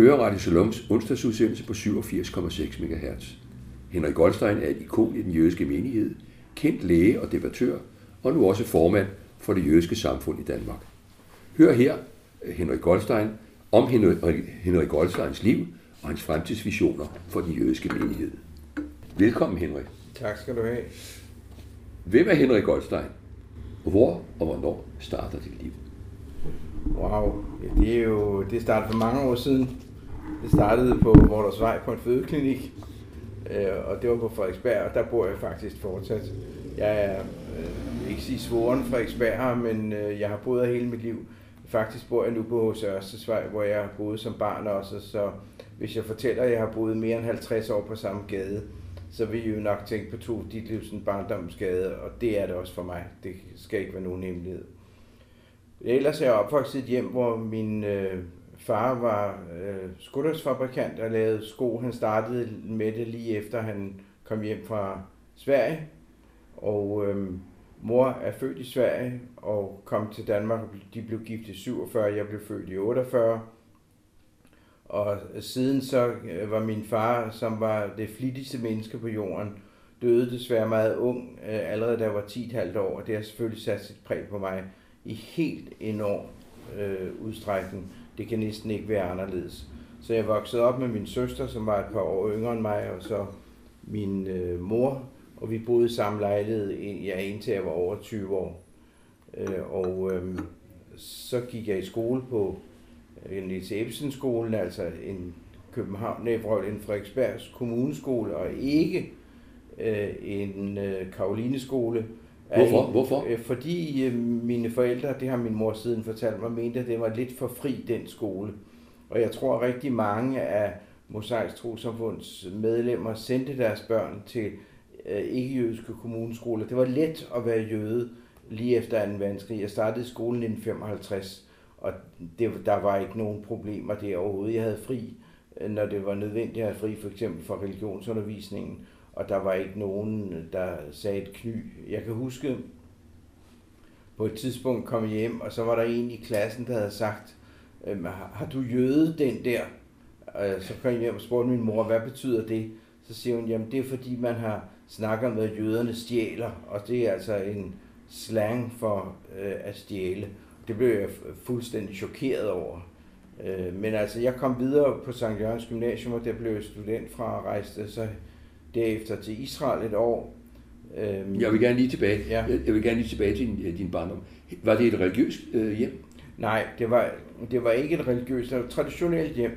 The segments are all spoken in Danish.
hører Radio Shalom's onsdagsudsendelse på 87,6 MHz. Henrik Goldstein er et ikon i den jødiske menighed, kendt læge og debattør, og nu også formand for det jødiske samfund i Danmark. Hør her Henrik Goldstein om Henrik Goldsteins liv og hans fremtidsvisioner for den jødiske menighed. Velkommen, Henrik. Tak skal du have. Hvem er Henrik Goldstein? Hvor og hvornår starter dit liv? Wow, det startede for mange år siden. Det startede på Vordersvej på en fødeklinik, og det var på Frederiksberg, og der bor jeg faktisk fortsat. Jeg er ikke sige svoren Frederiksberg, men jeg har boet her hele mit liv. Faktisk bor jeg nu på H.C. Ørsteds-vej, hvor jeg har boet som barn også, så hvis jeg fortæller, at jeg har boet mere end 50 år på samme gade, så vil I jo nok tænke på Tove Ditlevsen barndomsgade, og det er det også for mig. Det skal ikke være nogen hemmelighed. Ellers er jeg opvokset i et hjem, hvor min far var skuddersfabrikant og lavede sko. Han startede med det lige efter han kom hjem fra Sverige, og mor er født i Sverige og kom til Danmark. De blev gift i 47, jeg blev født i 48. Og siden så var min far, som var det flittigste menneske på jorden, døde desværre meget ung, allerede da jeg var 10,5 år. Det har selvfølgelig sat sit præg på mig i helt enorm udstrækning. Det kan næsten ikke være anderledes. Så jeg voksede op med min søster, som var et par år yngre end mig, og så min mor, og vi boede i samme lejlighed, indtil jeg var over 20 år. Så gik jeg i skole på Niels Ebbesen-skolen, altså en en Frederiksbergs kommuneskole, og ikke en Karolineskole. Hvorfor? Fordi mine forældre, det har min mor siden fortalt mig, mente, at det var lidt for fri, den skole. Og jeg tror rigtig mange af Mosaisk Trossamfunds medlemmer sendte deres børn til ikke-jødiske kommuneskoler. Det var let at være jøde lige efter 2. verdenskrig. Jeg startede i skolen i 1955, og der var ikke nogen problemer der overhovedet. Jeg havde fri, når det var nødvendigt at have fri, for eksempel for religionsundervisningen. Og der var ikke nogen, der sagde et kny. Jeg kan huske, på et tidspunkt kom jeg hjem, og så var der en i klassen, der havde sagt, har du jøde den der? Så kom jeg hjem og spurgte min mor, hvad betyder det? Så siger hun, jamen det er fordi man har snakket om, at jøderne stjæler, og det er altså en slang for at stjæle. Det blev jeg fuldstændig chokeret over. Men altså, jeg kom videre på Sankt Jørgens Gymnasium, og der blev jeg student fra og rejste så derefter til Israel et år. Jeg vil gerne lige tilbage. Ja. Jeg vil gerne lige tilbage til din barndom. Var det et religiøst hjem? Nej, det var ikke et religiøst, det var et traditionelt hjem,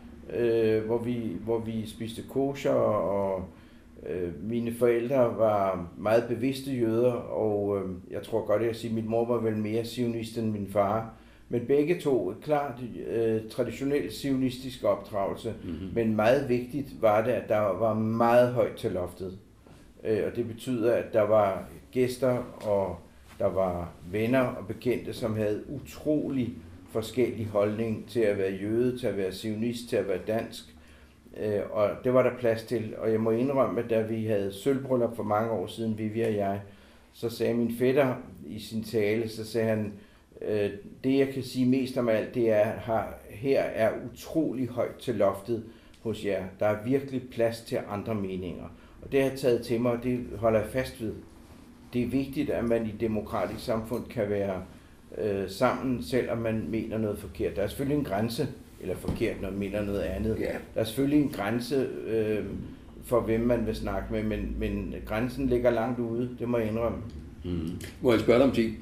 hvor vi spiste kosher, og mine forældre var meget bevidste jøder, og jeg tror godt, jeg kan sige, at min mor var vel mere zionist end min far. Men begge to, klart traditionelt zionistisk opdragelse, men meget vigtigt var det, at der var meget højt til loftet. Og det betyder, at der var gæster, og der var venner og bekendte, som havde utrolig forskellig holdning til at være jøde, til at være zionist, til at være dansk. Og det var der plads til, og jeg må indrømme, at da vi havde sølvbryllup for mange år siden, Vivi og jeg, så sagde min fætter i sin tale, så sagde han, det jeg kan sige mest om alt, det er, her er utrolig højt til loftet hos jer. Der er virkelig plads til andre meninger. Og det har jeg taget til mig, og det holder jeg fast ved. Det er vigtigt, at man i et demokratisk samfund kan være sammen, selvom man mener noget forkert. Der er selvfølgelig en grænse, eller forkert, når man mener noget andet. Yeah. Der er selvfølgelig en grænse for, hvem man vil snakke med, men grænsen ligger langt ude, det må jeg indrømme. Må jeg spørge dig om ting?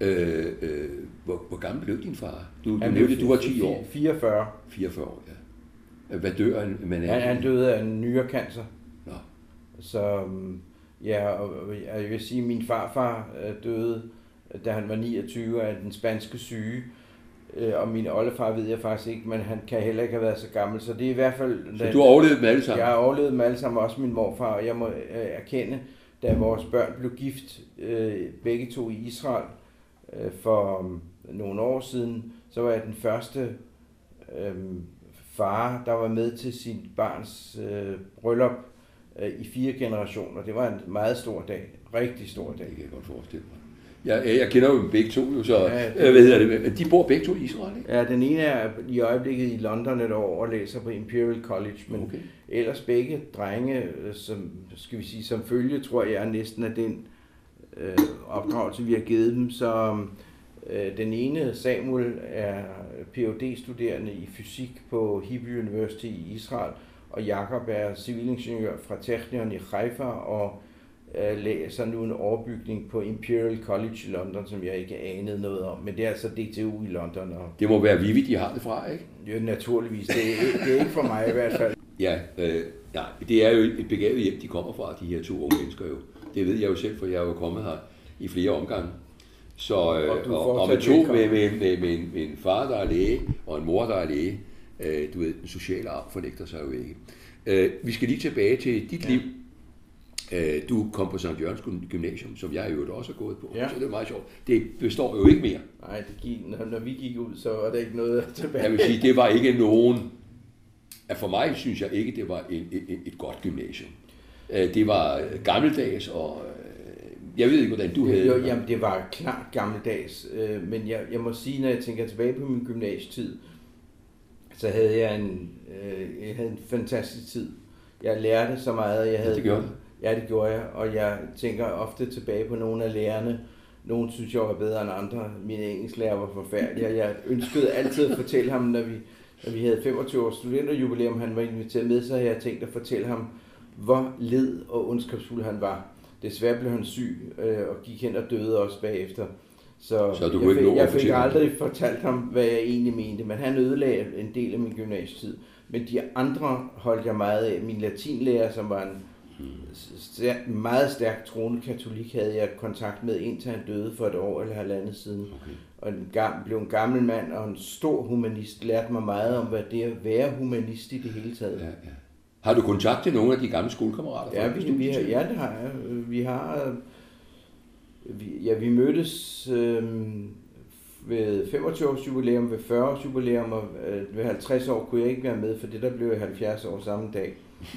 Hvor gammel blev din far? Du var 10 år. 44. 44 år, ja. Hvad dør man af? Han døde af en nyrekancer. Nå. Så ja, og jeg vil sige, at min farfar døde, da han var 29 af den spanske syge. Og min oldefar ved jeg faktisk ikke, men han kan heller ikke have været så gammel. Så det er i hvert fald... Så du har overlevet dem alle sammen? Jeg har overlevet dem alle sammen, også min morfar. Og jeg må erkende, da vores børn blev gift, begge to i Israel, for nogle år siden, så var jeg den første far, der var med til sin barns bryllup i 4 generationer. Det var en meget stor dag. Rigtig stor dag. Det kan jeg godt forestille mig. Jeg kender jo dem begge to, jo, så hvad hedder det? De bor begge to i Israel, ikke? Ja, den ene er i øjeblikket i London et år og læser på Imperial College, men okay. Ellers begge drenge, som, skal vi sige, som følge, tror jeg næsten er den opdragelse, vi har givet dem. Så den ene, Samuel, er Ph.D.-studerende i fysik på Hebrew University i Israel, og Jakob er civilingeniør fra Technion i Haifa og læser nu en overbygning på Imperial College i London, som jeg ikke anede noget om, men det er altså DTU i London. Og det må være Vivi, de har det fra, ikke? Jo, naturligvis. Det er ikke for mig i hvert fald. Ja, det er jo et begavet hjem, de kommer fra, de her to unge mennesker jo. Det ved jeg jo selv, for jeg er jo kommet her i flere omgange. Så, og med to, med en far, der er læge, og en mor, der er læge, du ved, den sociale arv fornægter sig jo ikke. Vi skal lige tilbage til dit liv. Du kom på Sankt Jørgens Gymnasium, som jeg jo også har gået på, så det er meget sjovt. Det består jo ikke mere. Nej, når vi gik ud, så var der ikke noget tilbage. Jeg vil sige, det var ikke nogen... For mig synes jeg ikke, det var et godt gymnasium. Det var gammeldags, og jeg ved ikke, hvordan du havde det. Jamen, det var klart gammeldags, men jeg må sige, når jeg tænker tilbage på min gymnasietid, så havde jeg en fantastisk tid. Jeg lærte så meget, jeg havde... Det gjorde du? Ja, det gjorde jeg, og jeg tænker ofte tilbage på nogle af lærerne. Nogle synes jeg var bedre end andre. Min engelsklærer var forfærdelig, og jeg ønskede altid at fortælle ham, når vi havde 25 års studenterjubilæum, han var inviteret med, så havde jeg tænkt at fortælle ham, hvor led og ondskabsfuld han var. Desværre blev han syg og gik hen og døde også bagefter. Så jeg fik aldrig fortalt ham, hvad jeg egentlig mente, men han ødelagde en del af min gymnasietid. Men de andre holdt jeg meget af. Min latinlærer, som var en meget stærk troende katolik, havde jeg kontakt med, indtil han døde for et år eller halvandet siden. Okay. Og blev en gammel mand og en stor humanist, lærte mig meget om, hvad det er at være humanist i det hele taget. Ja. Har du kontakt til nogle af de gamle skolekammerater? Ja, det har jeg. Vi mødtes ved 25 års jubilæum, ved 40 års jubilæum, og ved 50 år kunne jeg ikke være med, for det der blev jeg 70 år samme dag.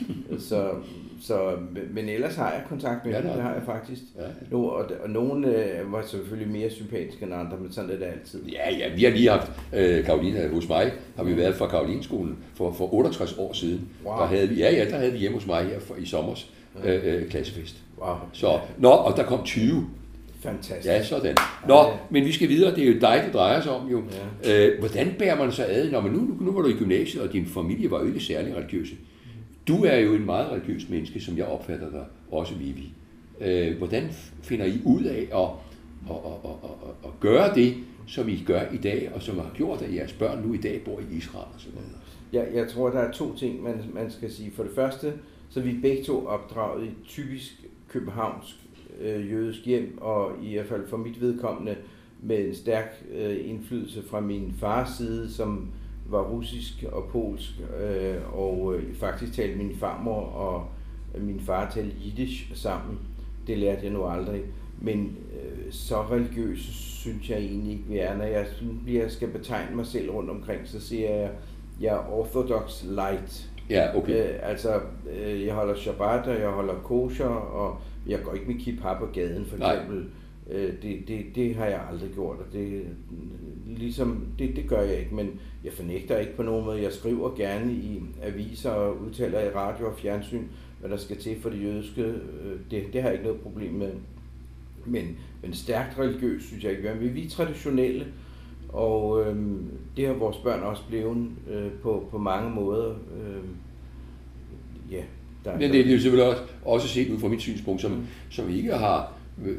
Men ellers har jeg kontakt med dem, det har jeg faktisk. Ja. Og nogle var selvfølgelig mere sympatiske end andre, men sådan er det altid. Ja, vi har lige haft Karoline hos mig, har vi været fra Karolineskolen for 68 år siden. Wow. Der havde vi hjemme hos mig her i sommers klassefest. Wow. Og der kom 20. Fantastisk. Ja, sådan. Men vi skal videre. Det er jo dig, det drejer sig om jo. Ja. Hvordan bærer man sig ad? Nu var du i gymnasiet, og din familie var jo ikke særlig religiøse. Du er jo en meget religiøs menneske, som jeg opfatter dig, også Vivi. Hvordan finder I ud af at gøre det, som I gør i dag, og som har gjort, at jeres børn nu i dag bor i Israel og sådan noget? Jeg tror, der er to ting, man skal sige. For det første, så er vi begge to opdraget i typisk københavnsk jødisk hjem, og i hvert fald for mit vedkommende med en stærk indflydelse fra min fars side, som var russisk og polsk, og faktisk talte min farmor og min far talte jiddisch sammen. Det lærte jeg nu aldrig. Men så religiøs synes jeg egentlig ikke, vi er. Når jeg skal betegne mig selv rundt omkring, så siger jeg er orthodox light. Ja, okay. Jeg holder Shabbat, og jeg holder kosher, og jeg går ikke med kippah på gaden, for eksempel. Det har jeg aldrig gjort, og det gør jeg ikke, men jeg fornægter ikke på nogen måde. Jeg skriver gerne i aviser og udtaler i radio og fjernsyn, hvad der skal til for det jødiske. Det har jeg ikke noget problem med. Men stærkt religiøs synes jeg ikke. Vi er traditionelle, og det har vores børn også blevet på mange måder. Men det er jo selvfølgelig også set ud fra mit synspunkt, som ikke har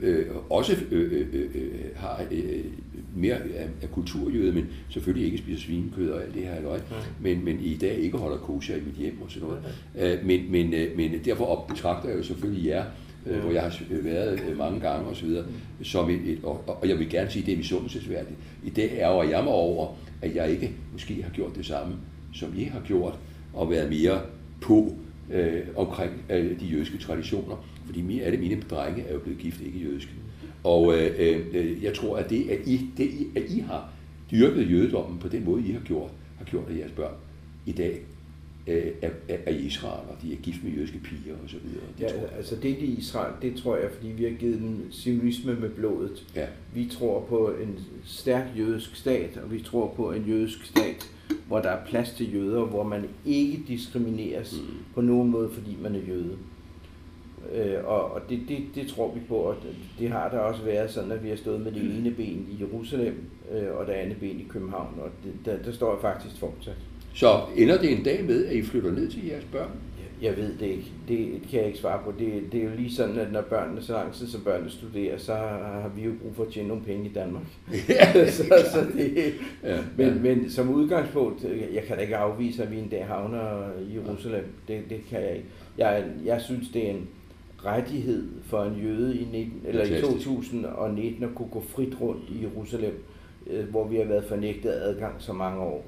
har mere af kulturjøde, men selvfølgelig ikke spiser svinekød og alt det her løg, men i dag ikke holder kosher i mit hjem og sådan noget. Men derfor betragter jeg jo selvfølgelig jer, hvor jeg har været mange gange og så videre, som og jeg vil gerne sige, det er misundelsesværdigt. I dag ærger jeg mig over, at jeg ikke måske har gjort det samme, som I har gjort, og været mere på omkring de jødiske traditioner, fordi alle mine drenge er jo blevet gift ikke jødiske. Og jeg tror, at det, at I har dyrket jødedommen på den måde, I har gjort af jeres børn i dag, af Israel, og de er gift med jødiske piger og så videre. Ja, altså det i Israel, det tror jeg, fordi vi har givet dem sionisme med blodet. Ja. Vi tror på en stærk jødisk stat, og vi tror på en jødisk stat, hvor der er plads til jøder, hvor man ikke diskrimineres på nogen måde, fordi man er jøde. Og det tror vi på, og det har der også været sådan, at vi har stået med det ene ben i Jerusalem, og det andet ben i København, og der står jeg faktisk fortsat. Så ender det en dag med, at I flytter ned til jeres børn? Jeg ved det ikke. Det kan jeg ikke svare på. Det er jo lige sådan, at når børnene, så lang tid som børnene studerer, så har vi jo brug for at tjene nogle penge i Danmark. så det, men som udgangspunkt, jeg kan da ikke afvise, at vi en dag havner i Jerusalem. Det kan jeg ikke. Jeg synes, det er en rettighed for en jøde i 2019 at kunne gå frit rundt i Jerusalem, hvor vi har været fornægtet adgang så mange år.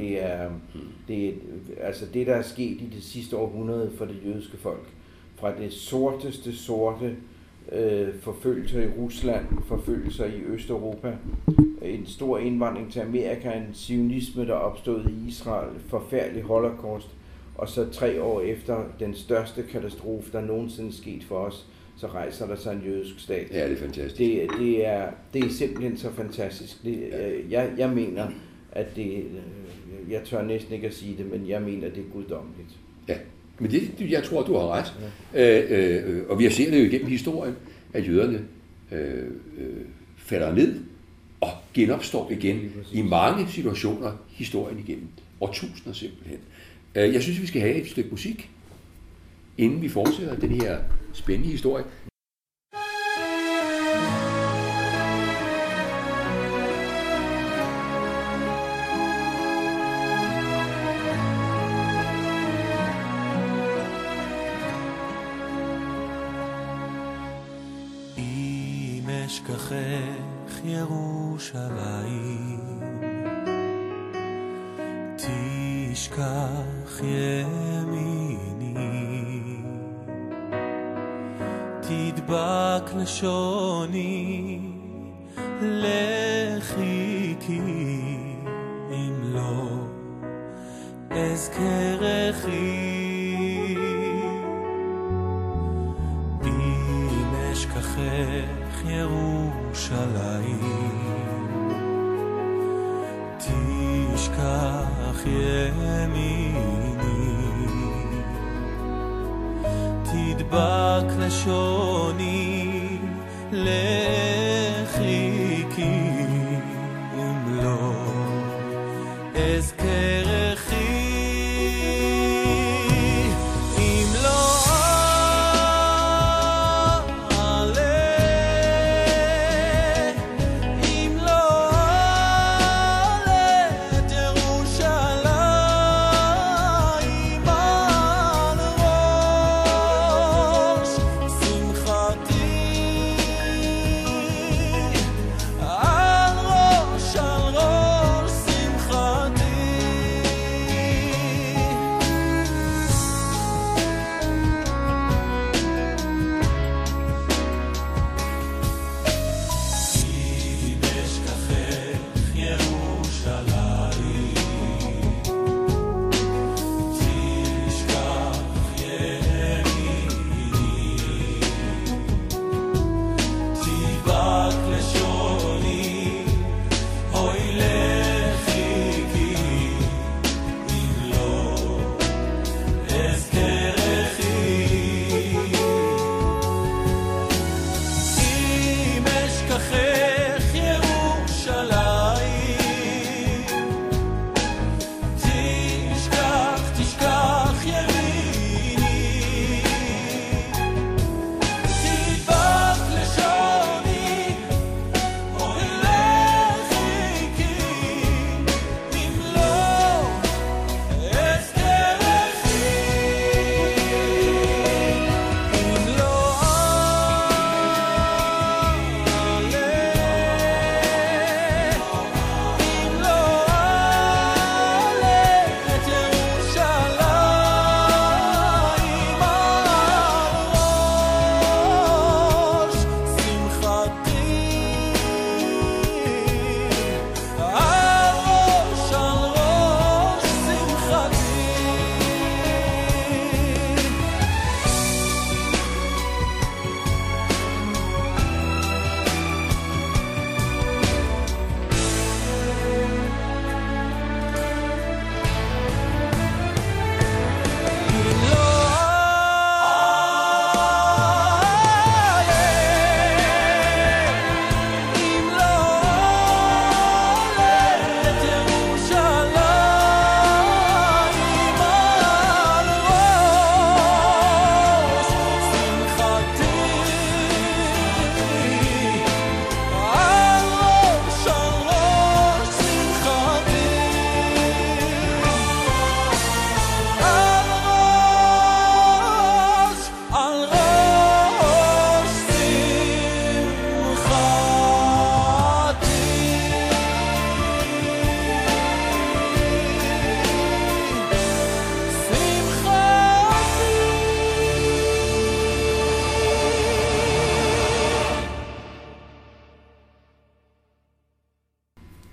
Altså det, der er sket i det sidste århundrede for det jødiske folk, fra det sorte forfølgelser i Rusland, forfølgelser i Østeuropa, en stor indvandring til Amerika, en zionisme, der opstod i Israel, forfærdelig holocaust, og så 3 år efter den største katastrofe, der nogensinde er sket for os, så rejser der sig en jødisk stat. Ja, det er fantastisk. Det er simpelthen så fantastisk. Jeg mener, at jeg tør næsten ikke at sige det, men jeg mener, det er guddommeligt. Ja, men jeg tror, du har ret. Ja. Og vi ser det jo igennem historien, at jøderne falder ned og genopstår igen i mange situationer, historien igennem. Årtusinder simpelthen. Jeg synes, vi skal have et stykke musik, inden vi fortsætter den her spændende historie. אם אשכחך ירושלים תשכח ימיני תדבק לשוני לחיקי אם לא אזכרכי אם אשכחך ירושלים תשכח ימיני תדבק לשוני לחיקי אם לא אזכרכי אם לא אעלה אם לא אעלה את ירושלים על ראש שמחתי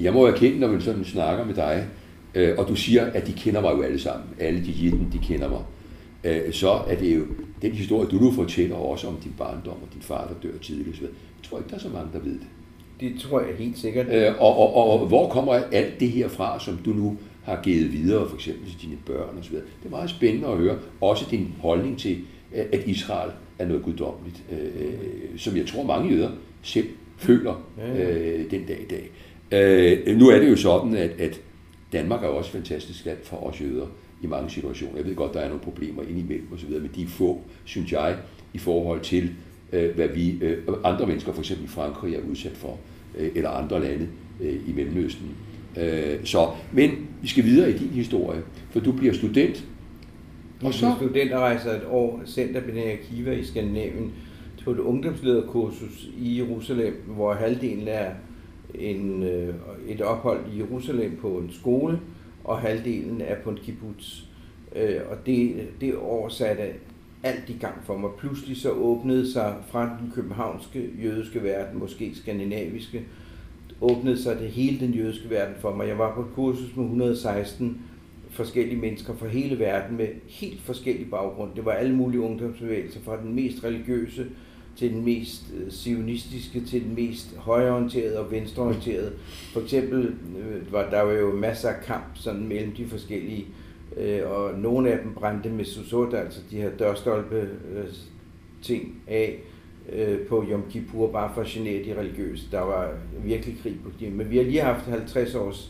Jeg må erkende, når man sådan snakker med dig, og du siger, at de kender mig jo alle sammen. Alle de jitten, de kender mig. Så er det jo den historie, du nu fortæller også om din barndom og din far, der dør tidligt. Jeg tror ikke, der er så mange, der ved det. Det tror jeg helt sikkert. Og hvor kommer alt det her fra, som du nu har givet videre, for eksempel til dine børn osv.? Det er meget spændende at høre. Også din holdning til, at Israel er noget guddommeligt, som jeg tror mange jøder selv føler den dag i dag. Nu er det jo sådan, at Danmark er jo også et fantastisk land for os jøder i mange situationer. Jeg ved godt, der er nogle problemer indimellem osv., men de er få, synes jeg, i forhold til, hvad vi andre mennesker, for eksempel i Frankrig, er udsat for, eller andre lande i Mellemøsten. Men vi skal videre i din historie, for du bliver student. Og så student og rejser et år Center Bnei Akiva i Skandinavien på et ungdomslederkursus i Jerusalem, hvor halvdelen er et ophold i Jerusalem på en skole, og halvdelen er på en kibbutz. Og det år satte alt i gang for mig. Pludselig så åbnede sig fra den københavnske jødiske verden, måske skandinaviske, åbnede sig det hele den jødiske verden for mig. Jeg var på et kursus med 116 forskellige mennesker fra hele verden med helt forskellige baggrund. Det var alle mulige ungdomsbevægelser, fra den mest religiøse til den mest zionistiske, til den mest højreorienterede og venstreorienterede. For eksempel var der jo masser af kamp sådan mellem de forskellige, og nogle af dem brændte med susot, altså de her dørstolpe ting af på Yom Kippur, bare for at genere de religiøse. Der var virkelig krig på det. Men vi har lige haft 50 års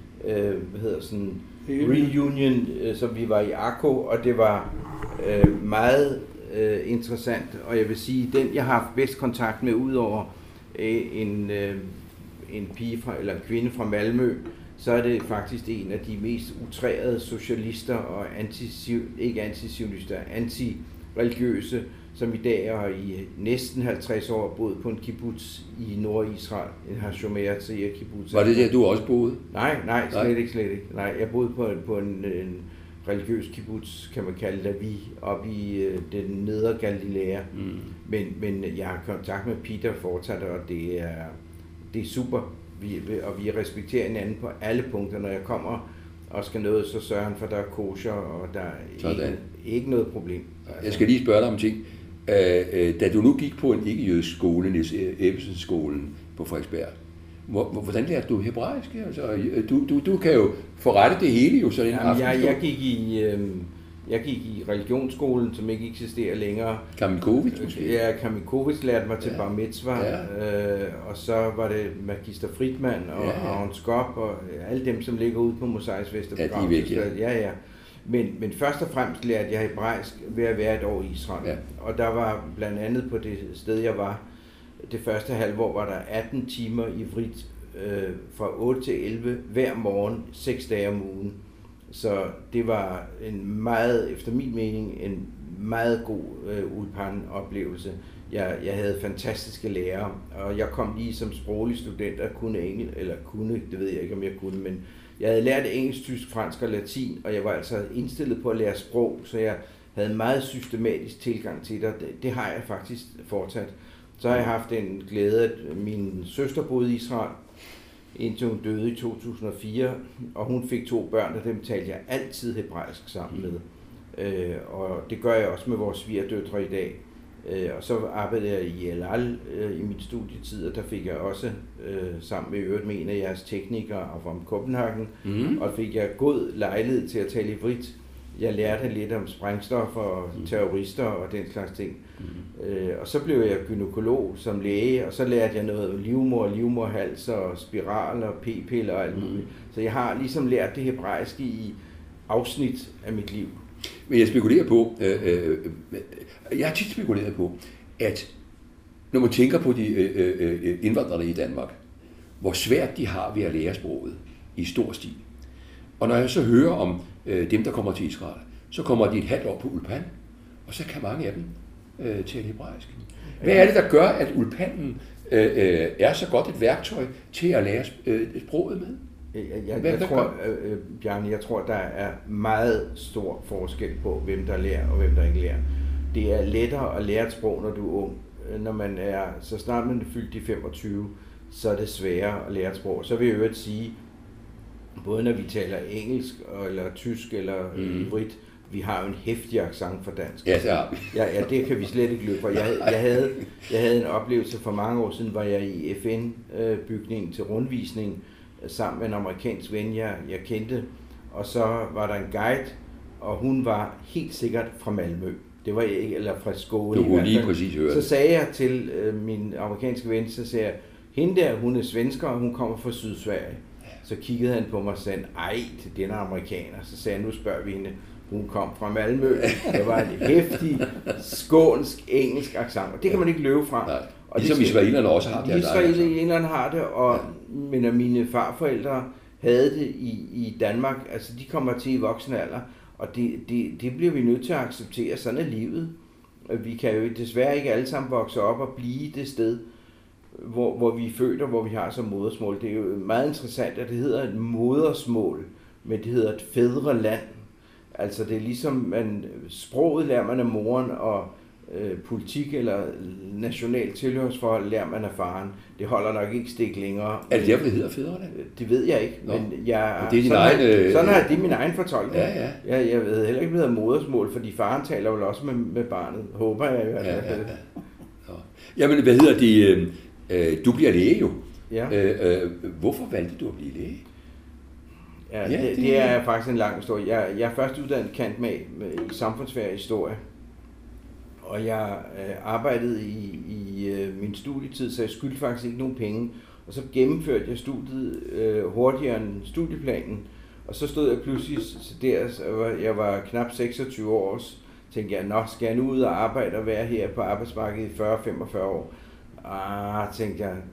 reunion, som vi var i Akko, og det var meget interessant, og jeg vil sige, den jeg har haft bedst kontakt med, udover en pige eller en kvinde fra Malmø, så er det faktisk en af de mest utrærede socialister og anti-religiøse, som i dag er i næsten 50 år boet på en kibbutz i Nordisrael, en Hashomer Tzia kibbutz. Var det der, du også boede? Nej, slet ikke. Nej, jeg boede på en religiøs kibbutz, kan man kalde det, vi oppe i den nedre Galilea. Men jeg har kontakt med Peter fortsat, og det er super. Vi respekterer hinanden på alle punkter. Når jeg kommer og skal noget, så sørger han for, der er kosher, og der er ikke noget problem. Jeg skal lige spørge dig om ting. Da du nu gik på en ikke-jødisk skole, Niels Ebbesen-skolen på Frederiksberg, hvordan lærte du hebraisk? Altså, du kan jo forrette det hele jo sådan en aften. Jeg gik i religionsskolen, som ikke eksisterer længere. Kamikovits måske? Ja, Kamikovits lærte mig til bar mitzvah, og så var det Magister Friedman og Aron Skop og alle dem, som ligger ude på Mosaisk Vesterbegrav. Ja, de er væk, ja. Men først og fremmest lærte jeg hebraisk ved at være et år i Israel. Ja. Og der var blandt andet på det sted, jeg var, det første halvår, var der 18 timer i vrit fra 8 til 11 hver morgen, 6 dage om ugen. Så det var efter min mening, en meget god ulpan-oplevelse. Jeg havde fantastiske lærere, og jeg kom lige som sproglig student og det ved jeg ikke, om jeg kunne, men jeg havde lært engelsk, tysk, fransk og latin, og jeg var altså indstillet på at lære sprog, så jeg havde en meget systematisk tilgang til det. Det har jeg faktisk fortsat. Så har jeg haft en glæde, at min søster boede i Israel, indtil hun døde i 2004, og hun fik 2 børn, og dem talte jeg altid hebraisk sammen med. Og det gør jeg også med vores svigerdøtre i dag. Og så arbejdede jeg i El Al i min studietid, og der fik jeg også sammen med en af jeres teknikere fra Copenhagen, og fik jeg god lejlighed til at tale ivrit. Jeg lærte lidt om sprængstoffer og terrorister og den slags ting. Og så blev jeg gynekolog som læge, og så lærte jeg noget om livmorhals og spiral og p-piller og alt muligt. Så jeg har ligesom lært det hebraiske i afsnit af mit liv. Men jeg spekulerer på, jeg har tit spekuleret på, at når man tænker på de indvandrere i Danmark, hvor svært de har ved at lære sproget i stor stil. Og når jeg så hører om dem, der kommer til Israel, så kommer de et halvt år på ulpan, og så kan mange af dem tale hebraisk. Hvad er det, der gør, at ulpanen er så godt et værktøj til at lære sproget med? Jeg tror, der er meget stor forskel på, hvem der lærer og hvem der ikke lærer. Det er lettere at lære et sprog, når du er ung. Så snart man er fyldt de 25, så er det sværere at lære et sprog. Så vil jeg øvrigt sige, både når vi taler engelsk, eller tysk, eller brit, vi har jo en heftig accent for dansk. Ja, det har vi. Ja, det kan vi slet ikke løbe for. Jeg havde en oplevelse for mange år siden, hvor jeg i FN-bygningen til rundvisning sammen med en amerikansk ven, jeg kendte. Og så var der en guide, og hun var helt sikkert fra Malmø. Det var ikke, eller fra Skåne. Du kunne lige præcis høre. Så sagde jeg til min amerikanske ven, så sagde jeg, hende der, hun er svensker, og hun kommer fra Sydsverige. Så kiggede han på mig og sagde, ej, det er en amerikaner. Så sagde jeg, nu spørger vi hende, hun kom fra Malmø. Det var en heftig, skånsk, engelsk accent, og det kan man ikke løbe fra. Nej. Og ligesom israelerne også har det. Israelerne har det, og men mine farforældre havde det i Danmark. Altså, de kommer til i voksen alder, og det bliver vi nødt til at acceptere. Sådan er livet. Vi kan jo desværre ikke alle sammen vokse op og blive det sted, hvor vi er født og hvor vi har som modersmål. Det er jo meget interessant, at det hedder et modersmål, men det hedder et fædreland. Altså det er ligesom, sproget lærer man af moren, og politik eller national tilhørsforhold lærer man af faren. Det holder nok ikke stik længere. Er det derfor, det hedder fædreland? Det ved jeg ikke, men det er det er min egen fortolkning. Ja. Jeg ved heller ikke, hvad hedder modersmål, fordi faren taler vel også med barnet. Håber jeg i hvert fald. Ja. Jamen, hvad hedder det? Du bliver læge jo. Ja. Hvorfor valgte du at blive læge? Ja, det er faktisk en lang historie. Jeg er først uddannet kant med i samfundsfag og historie, og jeg arbejdede i min studietid, så jeg skyldte faktisk ikke nogen penge. Og så gennemførte jeg studiet hurtigere end studieplanen, og så stod jeg pludselig der, jeg var knap 26 år, så tænkte jeg, skal jeg nu ud og arbejde og være her på arbejdsmarkedet i 40-45 år? Tænkte jeg,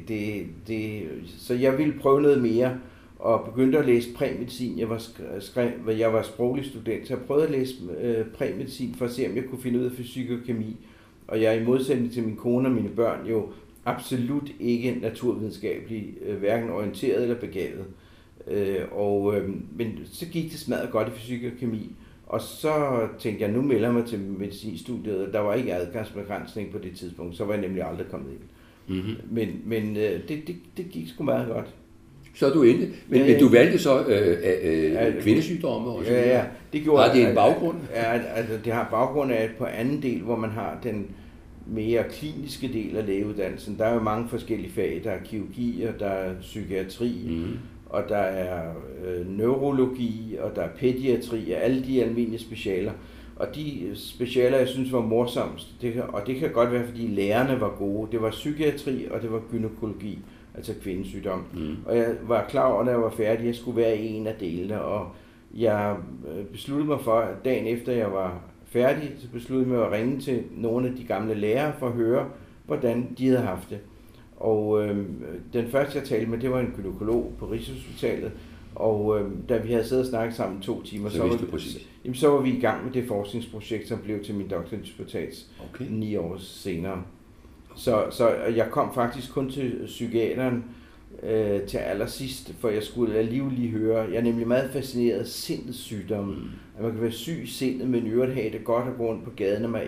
så jeg ville prøve noget mere, og begyndte at læse præmedicin. Jeg var sproglig student, så jeg prøvede at læse præmedicin for at se, om jeg kunne finde ud af fysik og kemi. Og jeg er i modsætning til min kone og mine børn jo absolut ikke naturvidenskabelig, hverken orienteret eller begavet. Men så gik det smadret godt i fysik og kemi. Og så tænkte jeg, nu melder jeg mig til medicinstudiet, og der var ikke adgangsbegrænsning på det tidspunkt, så var jeg nemlig aldrig kommet ind. Mm-hmm. Men det gik sgu meget godt. Så er du inde. Men du valgte så kvindesygdomme også? Ja, det gjorde jeg. Har det en baggrund? Altså, det har baggrund af på anden del, hvor man har den mere kliniske del af lægeuddannelsen. Der er jo mange forskellige fag. Der er kirurgi, og der er psykiatri, og der er neurologi, og der er pædiatri, og alle de almindelige specialer. Og de specialer, jeg synes var morsomst, og det kan godt være, fordi lærerne var gode. Det var psykiatri, og det var gynækologi, altså kvindesygdom. Og jeg var klar over, når jeg var færdig, at jeg skulle være en af delene, og jeg besluttede mig for, at dagen efter jeg var færdig, så besluttede jeg mig at ringe til nogle af de gamle lærere for at høre, hvordan de havde haft det. Og den første, jeg talte med, det var en gynækolog på Rigshospitalet, og da vi havde siddet og snakket sammen 2 timer, så var vi i gang med det forskningsprojekt, som blev til min doktordisputats 9 år senere. Så jeg kom faktisk kun til psykiateren til allersidst, for jeg skulle alligevel lige høre. Jeg er nemlig meget fascineret af sindets sygdomme. At man kan være syg i sindet, men i øvrigt have det godt og gå rundt på gaden, og man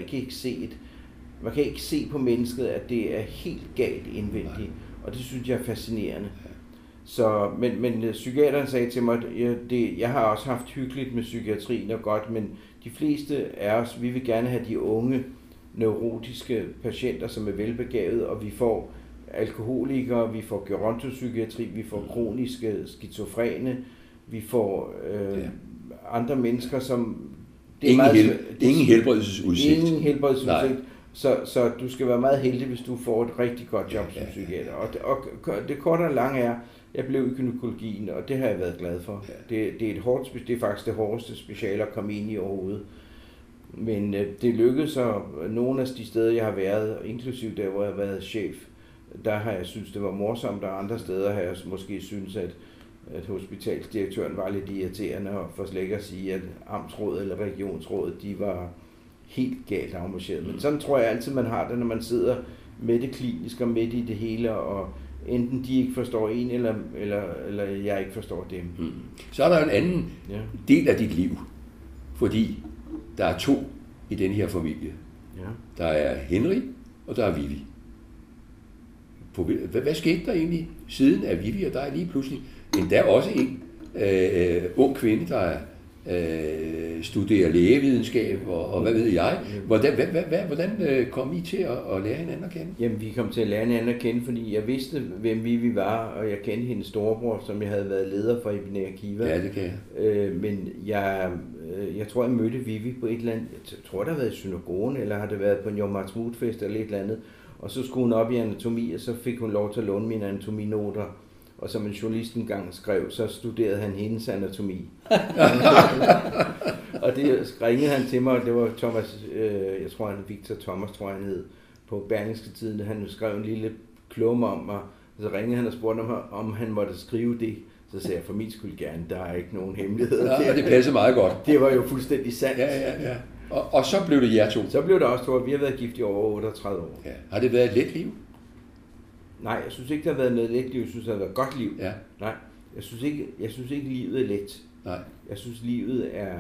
kan ikke se på mennesket, at det er helt galt indvendigt. Og det synes jeg er fascinerende. Så, men psykiateren sagde til mig, at jeg har også haft hyggeligt med psykiatrien og godt, men de fleste af os, vi vil gerne have de unge neurotiske patienter, som er velbegavet, og vi får alkoholikere, vi får gerontopsykiatri, vi får kroniske skizofrene, vi får andre mennesker, som... Ingen helbredsudsigt. Ingen helbredsudsigt. Så du skal være meget heldig, hvis du får et rigtig godt job som psykiater. Og det korte og lange er, jeg blev i gynækologien, og det har jeg været glad for. Det er faktisk det hårdeste speciale at komme ind i overhovedet. Men det lykkedes så nogle af de steder, jeg har været, inklusive der, hvor jeg har været chef, der har jeg synes det var morsomt, og andre steder har jeg måske synes, at hospitalsdirektøren var lidt irriterende, og for slet ikke at sige, at amtsrådet eller regionsrådet, de var helt galt afmarcheret. Men sådan tror jeg altid, man har det, når man sidder med det kliniske og midt i det hele, og enten de ikke forstår en, eller jeg ikke forstår dem. Så er der en anden del af dit liv, fordi der er 2 i den her familie. Ja. Der er Henry, og der er Vivi. hvad skete der egentlig siden af Vivi og dig lige pludselig? Endda også en ung kvinde, der studerer lægevidenskab og hvad ved jeg. Hvordan kom I til at lære hinanden at kende? Jamen, vi kom til at lære hinanden at kende, fordi jeg vidste, hvem Vivi var, og jeg kendte hendes storebror, som jeg havde været leder for i Binære Kiva. Ja, det kan jeg. Men jeg tror, jeg mødte Vivi på et eller andet, jeg tror, der har været i synagogen, eller har det været på en Yom Ha'atzmaut-fest eller et eller andet. Og så skulle hun op i anatomi, og så fik hun lov til at låne mine anatominaoter. Og som en journalist engang skrev, så studerede han hendes anatomi. Og det ringede han til mig, og det var Thomas, jeg tror han Victor Thomas, tror han hed, på Berlingske Tidende. Han skrev en lille klumme om mig, og så ringede han og spurgte mig, om han måtte skrive det. Så sagde jeg, for min skyld gerne, der er ikke nogen hemmeligheder. Ja, det passer meget godt. Det var jo fuldstændig sandt. Ja. Og så blev det jer to. Så blev det også to, vi har været gift i over 38 år. Ja. Har det været et let liv? Nej, jeg synes ikke, det har været noget let liv. Jeg synes, det har været et godt liv. Ja. Nej, jeg synes ikke, livet er let. Nej. Jeg synes, livet er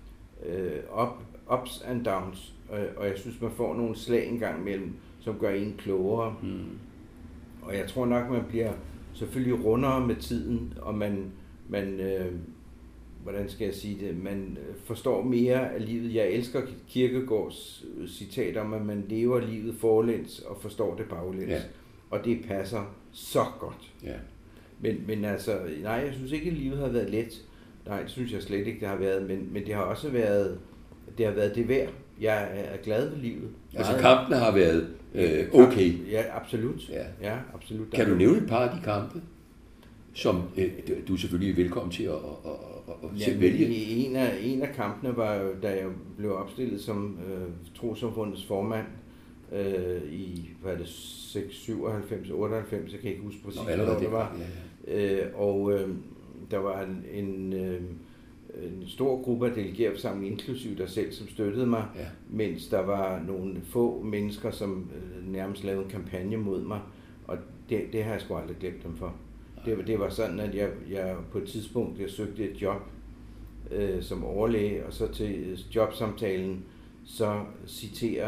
ups and downs. Og jeg synes, man får nogle slag en gang imellem, som gør en klogere. Og jeg tror nok, man bliver selvfølgelig rundere med tiden, og man hvordan skal jeg sige det, man forstår mere af livet. Jeg elsker Kierkegaards citat om, at man lever livet forlæns og forstår det baglæns. Ja. Og det passer så godt. Ja. Men altså, nej, jeg synes ikke, at livet har været let. Nej, det synes jeg slet ikke, det har været. Men det har også været, det værd. Jeg er glad ved livet. Altså kampene har været okay? Ja, absolut. Ja, absolut. Kan du nævne et par af de kampe, som du selvfølgelig er velkommen til at vælge? En af kampene var jo, da jeg blev opstillet som trossamfundets formand i, hvad er det, 97, 98, jeg kan ikke huske præcis, hvornår det var. Ja. Og der var en stor gruppe af delegerforsamling, inklusive dig selv, som støttede mig, mens der var nogle få mennesker, som nærmest lavede en kampagne mod mig, og det har jeg sgu aldrig glemt dem for. Det var sådan, at jeg på et tidspunkt, jeg søgte et job som overlæge, og så til jobsamtalen, så citerer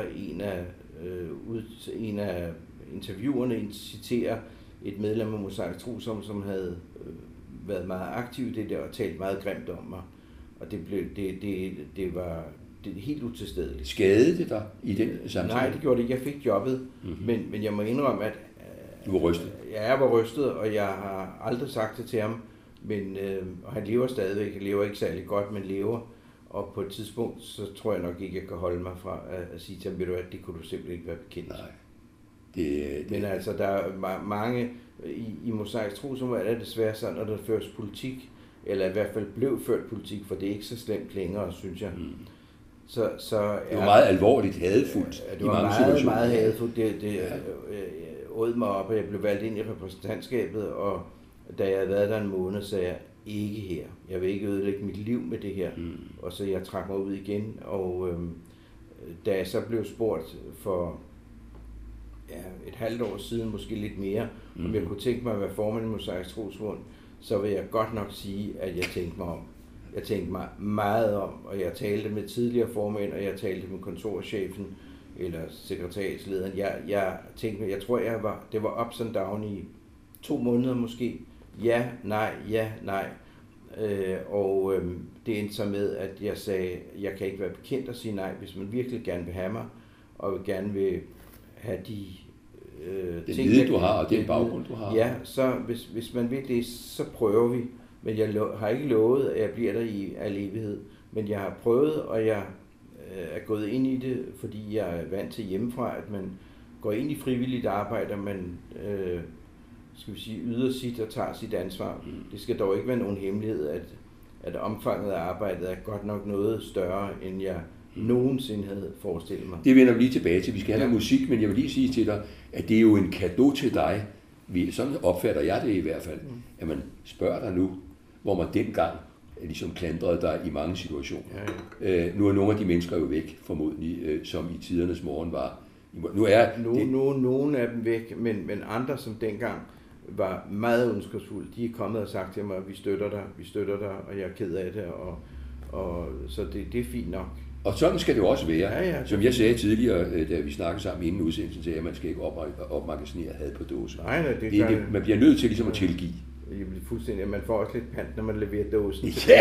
en af interviewerne citerer et medlem af Mosaisk Trossamfund, som havde været meget aktiv i det der og talt meget grimt om mig. Og det var helt utilstedeligt. Skadede det dig i den samtale? Nej, det gjorde det ikke. Jeg fik jobbet, men jeg må indrømme, at du var rystet. Jeg var rystet, og jeg har aldrig sagt det til ham, men og han lever stadigvæk. Han lever ikke særlig godt, men lever. Og på et tidspunkt, så tror jeg nok ikke, jeg kan holde mig fra at sige til ham, ved du hvad, det kunne du simpelthen ikke være bekendt. Nej. Men altså, der er mange i Mosaisk Trossamfund, er det desværre sådan, når der føres politik, eller i hvert fald blev ført politik, for det er ikke så slemt længere, synes jeg. Så det var meget alvorligt hadefuldt i mange situationer. Meget hadefuldt. Det åd mig op, og jeg blev valgt ind i repræsentantskabet, og da jeg havde været der en måned, sagde jeg, ikke her. Jeg vil ikke ødelægge mit liv med det her. Og så jeg trak mig ud igen, og da jeg så blev spurgt for et halvt år siden, måske lidt mere, om jeg kunne tænke mig at være formand i Mosaisk Trossamfund, så vil jeg godt nok sige, at jeg tænkte mig om. Jeg tænkte mig meget om, og jeg talte med tidligere formænd, og jeg talte med kontorchefen, eller sekretariatslederen. Jeg tænkte, jeg tror, det var ups and down i 2 måneder måske. Ja, nej. Og det endte så med, at jeg sagde, jeg kan ikke være bekendt at sige nej, hvis man virkelig gerne vil have mig, og vil gerne vil have de ting, viden, du har, og den baggrund, du har. Ja, så hvis man vil det, så prøver vi. Men jeg har ikke lovet, at jeg bliver der i al evighed. Men jeg har prøvet, og jeg er gået ind i det, fordi jeg er vant til hjemmefra, at man går ind i frivilligt arbejde, og man skal vi sige, yder sit og tager sit ansvar. Det skal dog ikke være nogen hemmelighed, at omfanget af arbejdet er godt nok noget større, end jeg nogensinde havde forestillet mig. Det vender vi lige tilbage til. Vi skal have noget musik, men jeg vil lige sige til dig, at det er jo en cadeau til dig. Sådan opfatter jeg det i hvert fald. At man spørger dig nu, hvor man dengang ligesom klandrede dig i mange situationer. Nu er nogle af de mennesker jo væk, formodentlig, som i tidernes morgen var. Nogle af dem væk, men andre, som dengang var meget ondskabsfulde, de er kommet og sagt til mig, at vi støtter dig, og jeg er ked af det, og så det er fint nok. Og sådan skal det også være. Ja. Som jeg sagde tidligere, da vi snakkede sammen inden udsendelsen, sagde jeg, at man skal ikke opmagasinere had på dåse. Nej, Man bliver nødt til ligesom at tilgive. Det bliver fuldstændig, man får også lidt pant, når man leverer dåsen. Ja.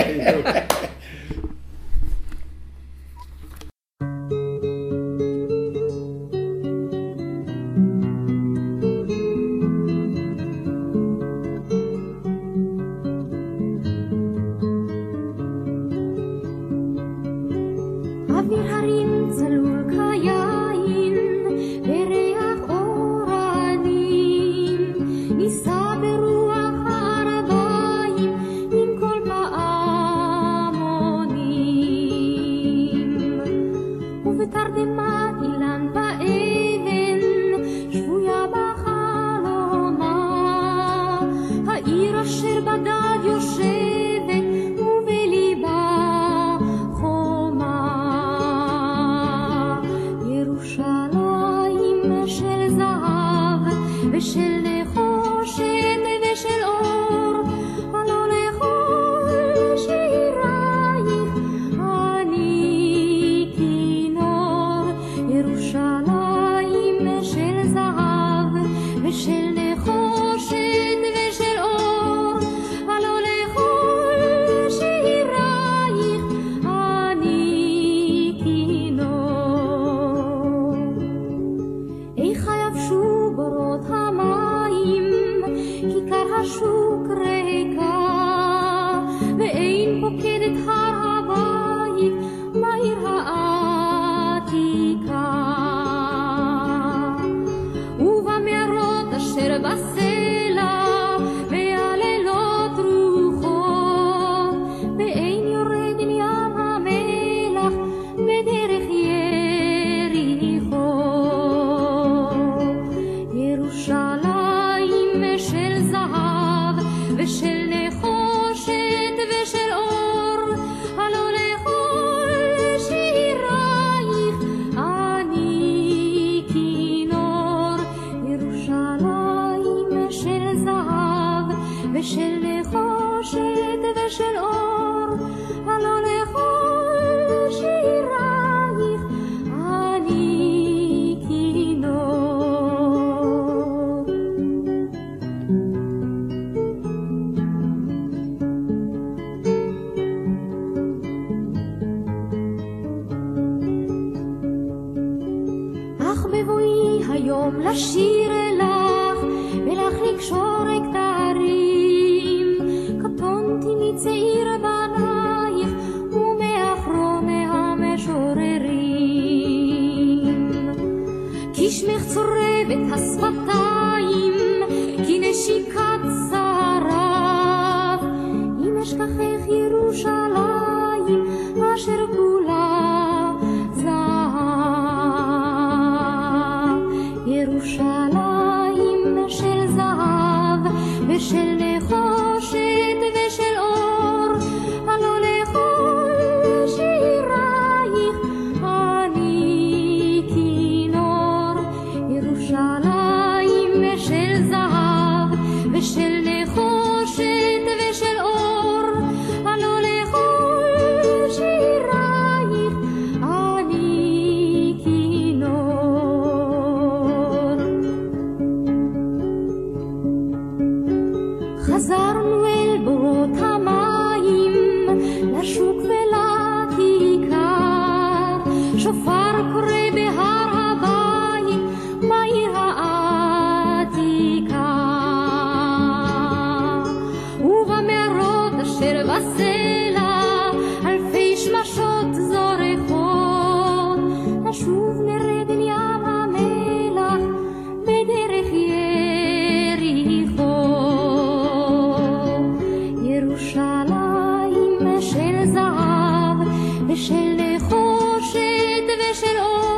של נחושת ושל אור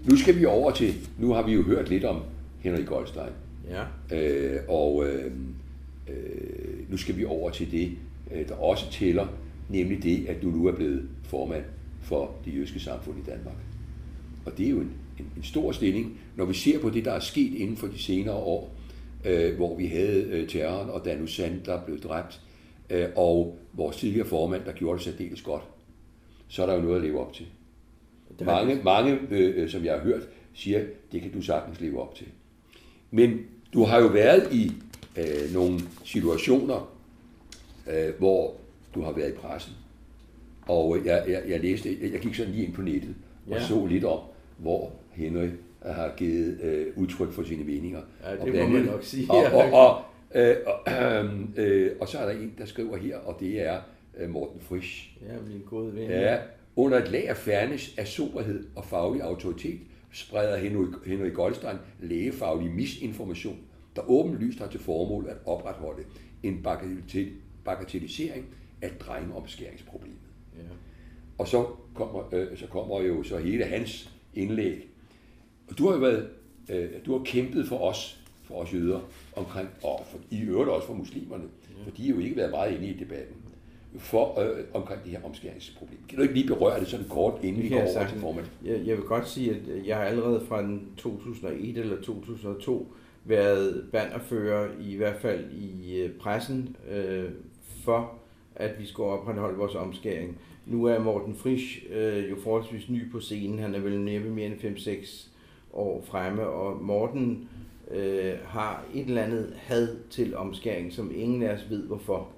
Nu skal vi over til, nu har vi jo hørt lidt om Henrik Goldstein, Ja. Nu skal vi over til det, der også tæller, nemlig det, at du nu er blevet formand for det jødiske samfund i Danmark. Og det er jo en stor stilling, når vi ser på det, der er sket inden for de senere år, hvor vi havde terroren, og Dan Uzan, der blev dræbt, og vores tidligere formand, der gjorde det særdeles godt. Så er der jo noget at leve op til. Mange, som jeg har hørt, siger, det kan du sagtens leve op til. Men du har jo været i nogle situationer, hvor du har været i pressen. Og jeg læste, jeg gik sådan lige ind på nettet og så lidt om, hvor Henrik har givet udtryk for sine meninger. Ja, det må man nok sige. Og så er der en, der skriver her, og det er Morten Frisch. Ja, min gode ven. Ja, under et lag af fairness, af soberhed og faglig autoritet spreder Henrik Goldstein lægefaglig misinformation, der åbenlyst har til formål at opretholde en bagatellisering af drengeomskæringsproblemet. Ja. Og så kommer jo så hele hans indlæg. Og du har jo du har kæmpet for os jøder omkring, og i øvrigt også for muslimerne, for de har jo ikke været meget inde i debatten, omkring det her omskæringsproblem. Kan du ikke lige berøre det sådan kort, inden vi går over til formand? Jeg vil godt sige, at jeg har allerede fra 2001 eller 2002 været bannerfører, i hvert fald i pressen, for at vi skulle opretholde vores omskæring. Nu er Morten Frisch jo forholdsvis ny på scenen. Han er vel næppe mere end 5-6 år fremme, og Morten har et eller andet had til omskæring, som ingen af os ved hvorfor.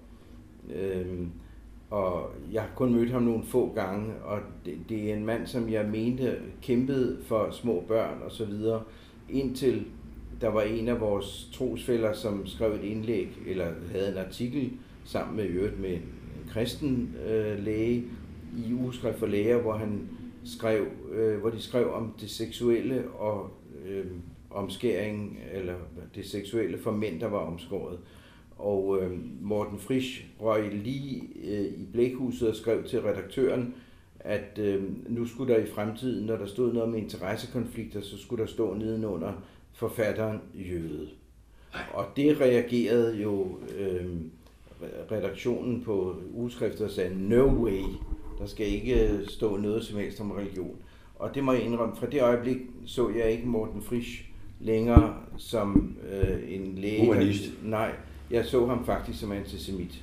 Og jeg har kun mødt ham nogle få gange, og det er en mand, som jeg mente kæmpede for små børn og så videre, indtil der var en af vores trosfæller, som skrev et indlæg, eller havde en artikel sammen med en kristen læge i Ugeskrift for Læger, hvor de skrev om det seksuelle og omskæring, eller det seksuelle for mænd, der var omskåret. Og Morten Frisch røg lige i blækhuset og skrev til redaktøren, at nu skulle der i fremtiden, når der stod noget med interessekonflikter, så skulle der stå nedenunder forfatteren jøde. Og det reagerede jo redaktionen på Ugeskriftet og sagde, no way, der skal ikke stå noget som helst om religion. Og det må jeg indrømme, fra det øjeblik så jeg ikke Morten Frisch længere som en læge. Humanist. Nej, jeg så ham faktisk som antisemit.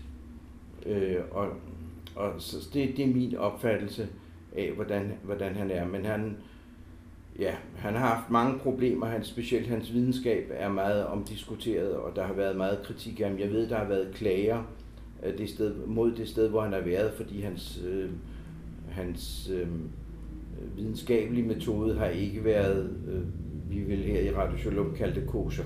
Og så det er min opfattelse af, hvordan han er. Men han har haft mange problemer. Specielt hans videnskab er meget omdiskuteret, og der har været meget kritik af ham. Jeg ved, der har været klager mod det sted, hvor han har været, fordi hans videnskabelige metode har ikke været, vi vil her i Radio Shalom kalde det kosher.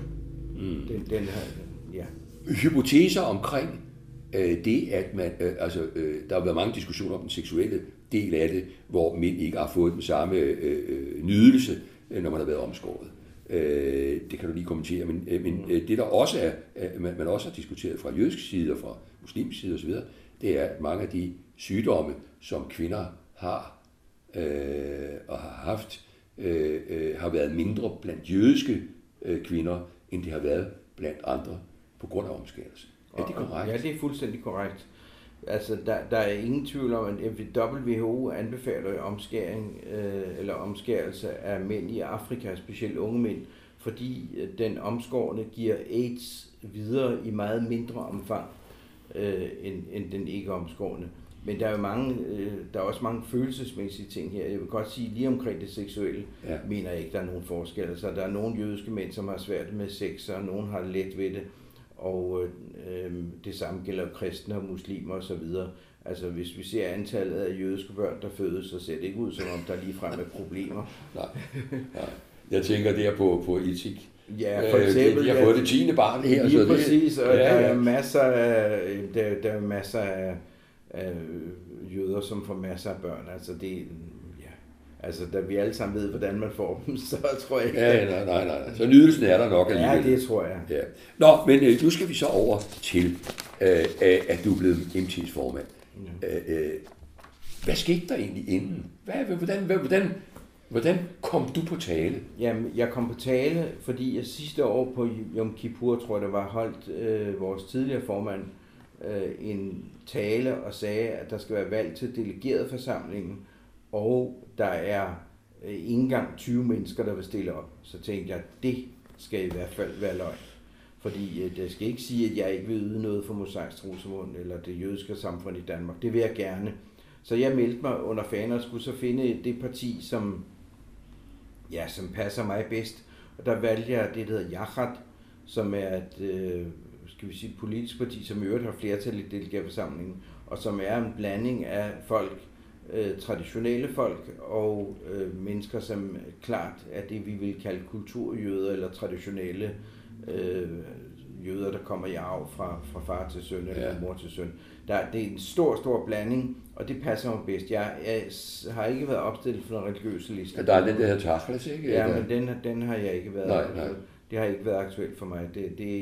Hypoteser omkring det, at man, der har været mange diskussioner om den seksuelle del af det, hvor mænd ikke har fået den samme nydelse, når man har været omskåret. Det kan du lige kommentere, men det der også er, man også har diskuteret fra jødisk side og fra muslimsk side osv., det er, at mange af de sygdomme, som kvinder har og har haft, har været mindre blandt jødiske kvinder, end det har været blandt andre på grund af omskærelse. Er det korrekt? Ja, det er fuldstændig korrekt. Altså, der er ingen tvivl om, at WHO anbefaler omskæring eller omskærelse af mænd i Afrika, specielt unge mænd, fordi den omskårne giver AIDS videre i meget mindre omfang end den ikke omskårne. Men der er også mange følelsesmæssige ting her. Jeg vil godt sige, lige omkring det seksuelle, mener jeg ikke, der er nogen forskel. Altså, der er nogle jødiske mænd, som har svært med sex, og nogen har let ved det. Og det samme gælder kristne og muslimer osv. Altså, hvis vi ser antallet af jødiske børn, der fødes, så ser det ikke ud, som om der ligefrem er problemer. Nej. Jeg tænker der på etik. Ja, for eksempel. Jeg har fået det 10. barn her. Lige præcis, og der er masser af jøder, som får masser af børn. Altså, da vi alle sammen ved, hvordan man får dem, så tror jeg ikke... Ja, nej. Så nydelsen er der nok alligevel. Ja, det tror jeg. Ja. Nå, men nu skal vi så over til, at du er blevet MT's formand. Hvad skete der egentlig inden? Hvordan kom du på tale? Jamen, jeg kom på tale, fordi jeg sidste år på Yom Kippur, tror jeg, der var holdt vores tidligere formand en tale og sagde, at der skal være valg til delegeret forsamlingen, og der er ikke engang 20 mennesker, der vil stille op. Så tænkte jeg, at det skal i hvert fald være løgn. Fordi jeg skal ikke sige, at jeg ikke vil yde noget for Mosaisk Trossamfund eller det jødiske samfund i Danmark. Det vil jeg gerne. Så jeg meldte mig under fanen og skulle så finde det parti, som passer mig bedst. Og der valgte jeg det, der hedder Yachad, som er et politisk parti, som i øvrigt har flertal i delegatforsamlingen, og som er en blanding af folk, traditionelle folk og mennesker, som klart er det, vi vil kalde kulturjøder eller traditionelle jøder, der kommer i arv fra far til søn eller mor til søn. Det er en stor blanding, og det passer mig bedst. Jeg har ikke været opstillet for en religiøse liste. Ja, der er den der Tachlis, ikke? Ja, men den har jeg ikke været. Nej. Det har ikke været aktuelt for mig.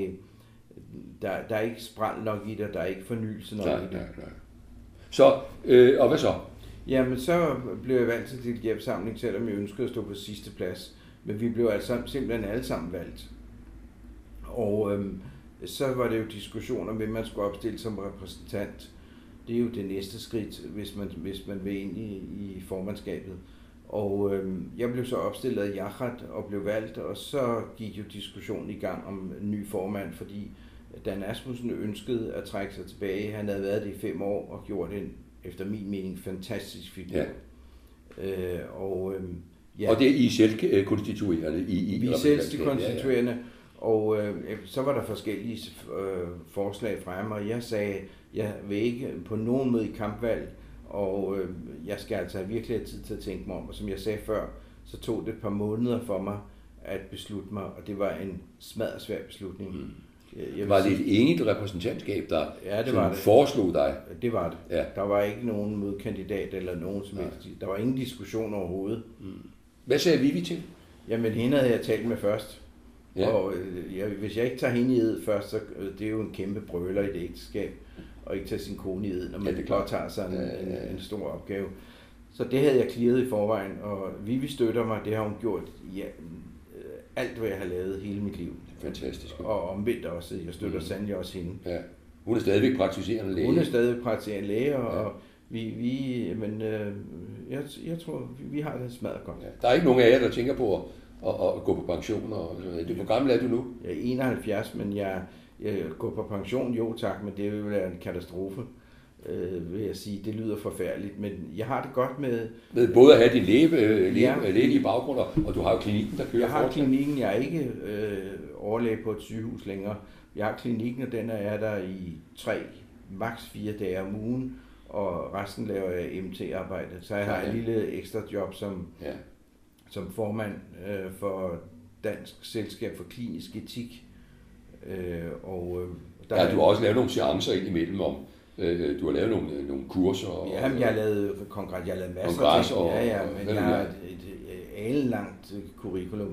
Der er ikke spræl nok i det, der er ikke fornyelse nok i det. Nej. Så, og hvad så? Jamen, så blev jeg valgt til delegatforsamling, selvom jeg ønskede at stå på sidste plads. Men vi blev altså simpelthen alle sammen valgt. Og så var det jo diskussioner, hvem man skulle opstille som repræsentant. Det er jo det næste skridt, hvis man vil ind i formandskabet. Og jeg blev så opstillet af Yachad og blev valgt, og så gik jo diskussionen i gang om en ny formand, fordi Dan Asmussen ønskede at trække sig tilbage. Han havde været det i 5 år og gjort en, efter min mening, fantastisk figur. Ja. Og det er I selv konstituerende? Vi er selv konstituerende. Og så var der forskellige forslag fremme, og jeg sagde, jeg vil ikke på nogen måde i kampvalg, og jeg skal altså virkelig have tid til at tænke mig om. Og som jeg sagde før, så tog det et par måneder for mig at beslutte mig, og det var en smadret svær beslutning. Var det et enigt repræsentantskab, der foreslog dig? Det var det. Ja. Der var ikke nogen modkandidat eller nogen som helst. Der var ingen diskussion overhovedet. Hvad sagde Vivi til? Jamen, hende havde jeg talt med først. Ja. Og hvis jeg ikke tager hende i ed først, så det er jo en kæmpe brøler i det ægteskab, og ikke tage sin kone i ed, når man påtager sig en stor opgave. Så det havde jeg clearet i forvejen, og Vivi støtter mig, det har hun gjort alt, hvad jeg har lavet hele mit liv. Fantastisk. Og omvendt også, jeg støtter sandelig også hende. Ja. Hun er stadigvæk praktiserende læge. Hun er stadigvæk praktiserende læge, og jeg tror, vi har det smadret godt. Ja. Der er ikke nogen af jer, der tænker på at gå på pension? Og hvor gammel er du nu? Jeg er 71, men jeg går på pension, jo tak, men det vil være en katastrofe, vil jeg sige. Det lyder forfærdeligt, men jeg har det godt med både at have din lægelige baggrund, og du har jo klinikken, der kører. Jeg har klinikken, jeg er ikke overlæge på et sygehus længere. Jeg har klinikken, og den er der i 3, maks 4 dage om ugen, og resten laver jeg MT-arbejde. Så jeg har en lille ekstra job som formand for Dansk Selskab for Klinisk Etik. Du har også lavet nogle seancer indimellem om, du har lavet nogle kurser. Jamen, jeg har lavet masser af ting. Men jeg har et alenlangt curriculum.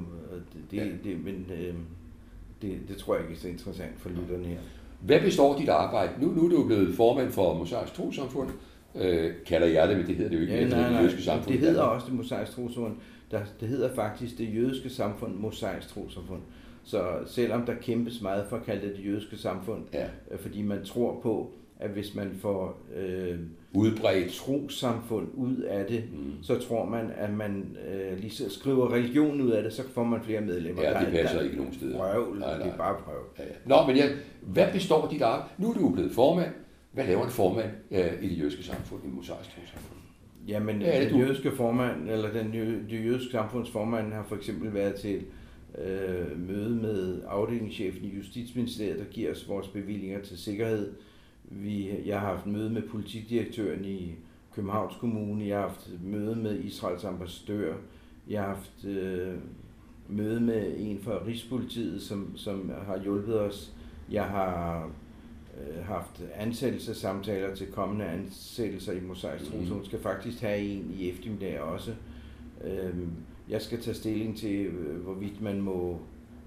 Det tror jeg ikke er så interessant for lytterne her. Hvad består dit arbejde? Nu er du blevet formand for Mosaisk Trossamfund. Kalder jeg det, men det hedder det jo ikke. Det jødiske samfund. Det hedder også det Mosaisk Trossamfund. Det hedder faktisk det jødiske samfund Mosaisk Trossamfund. Så selvom der kæmpes meget for at kalde det jødiske samfund, fordi man tror på, at hvis man får udbredt trossamfund ud af det, så tror man, at man lige så skriver religion ud af det, så får man flere medlemmer. Ja, det passer ikke nogen steder. Prøv, det er bare prøv. Ja. Nå, men hvad består dit arbejde? Nu er du blevet formand. Hvad laver en formand i det jødiske samfund, i Mosaisk Trossamfund? Jamen, den jødiske formand, eller det jødiske samfundsformand har for eksempel været til møde med afdelingschefen i Justitsministeriet, der giver os vores bevillinger til sikkerhed. Jeg har haft møde med politidirektøren i Københavns Kommune, jeg har haft møde med Israels ambassadør, jeg har haft møde med en fra Rigspolitiet, som har hjulpet os. Jeg har haft ansættelsessamtaler til kommende ansættelser i Mosaisk Trossamfund. Hun skal faktisk have en i eftermiddag også. Jeg skal tage stilling til, hvorvidt man må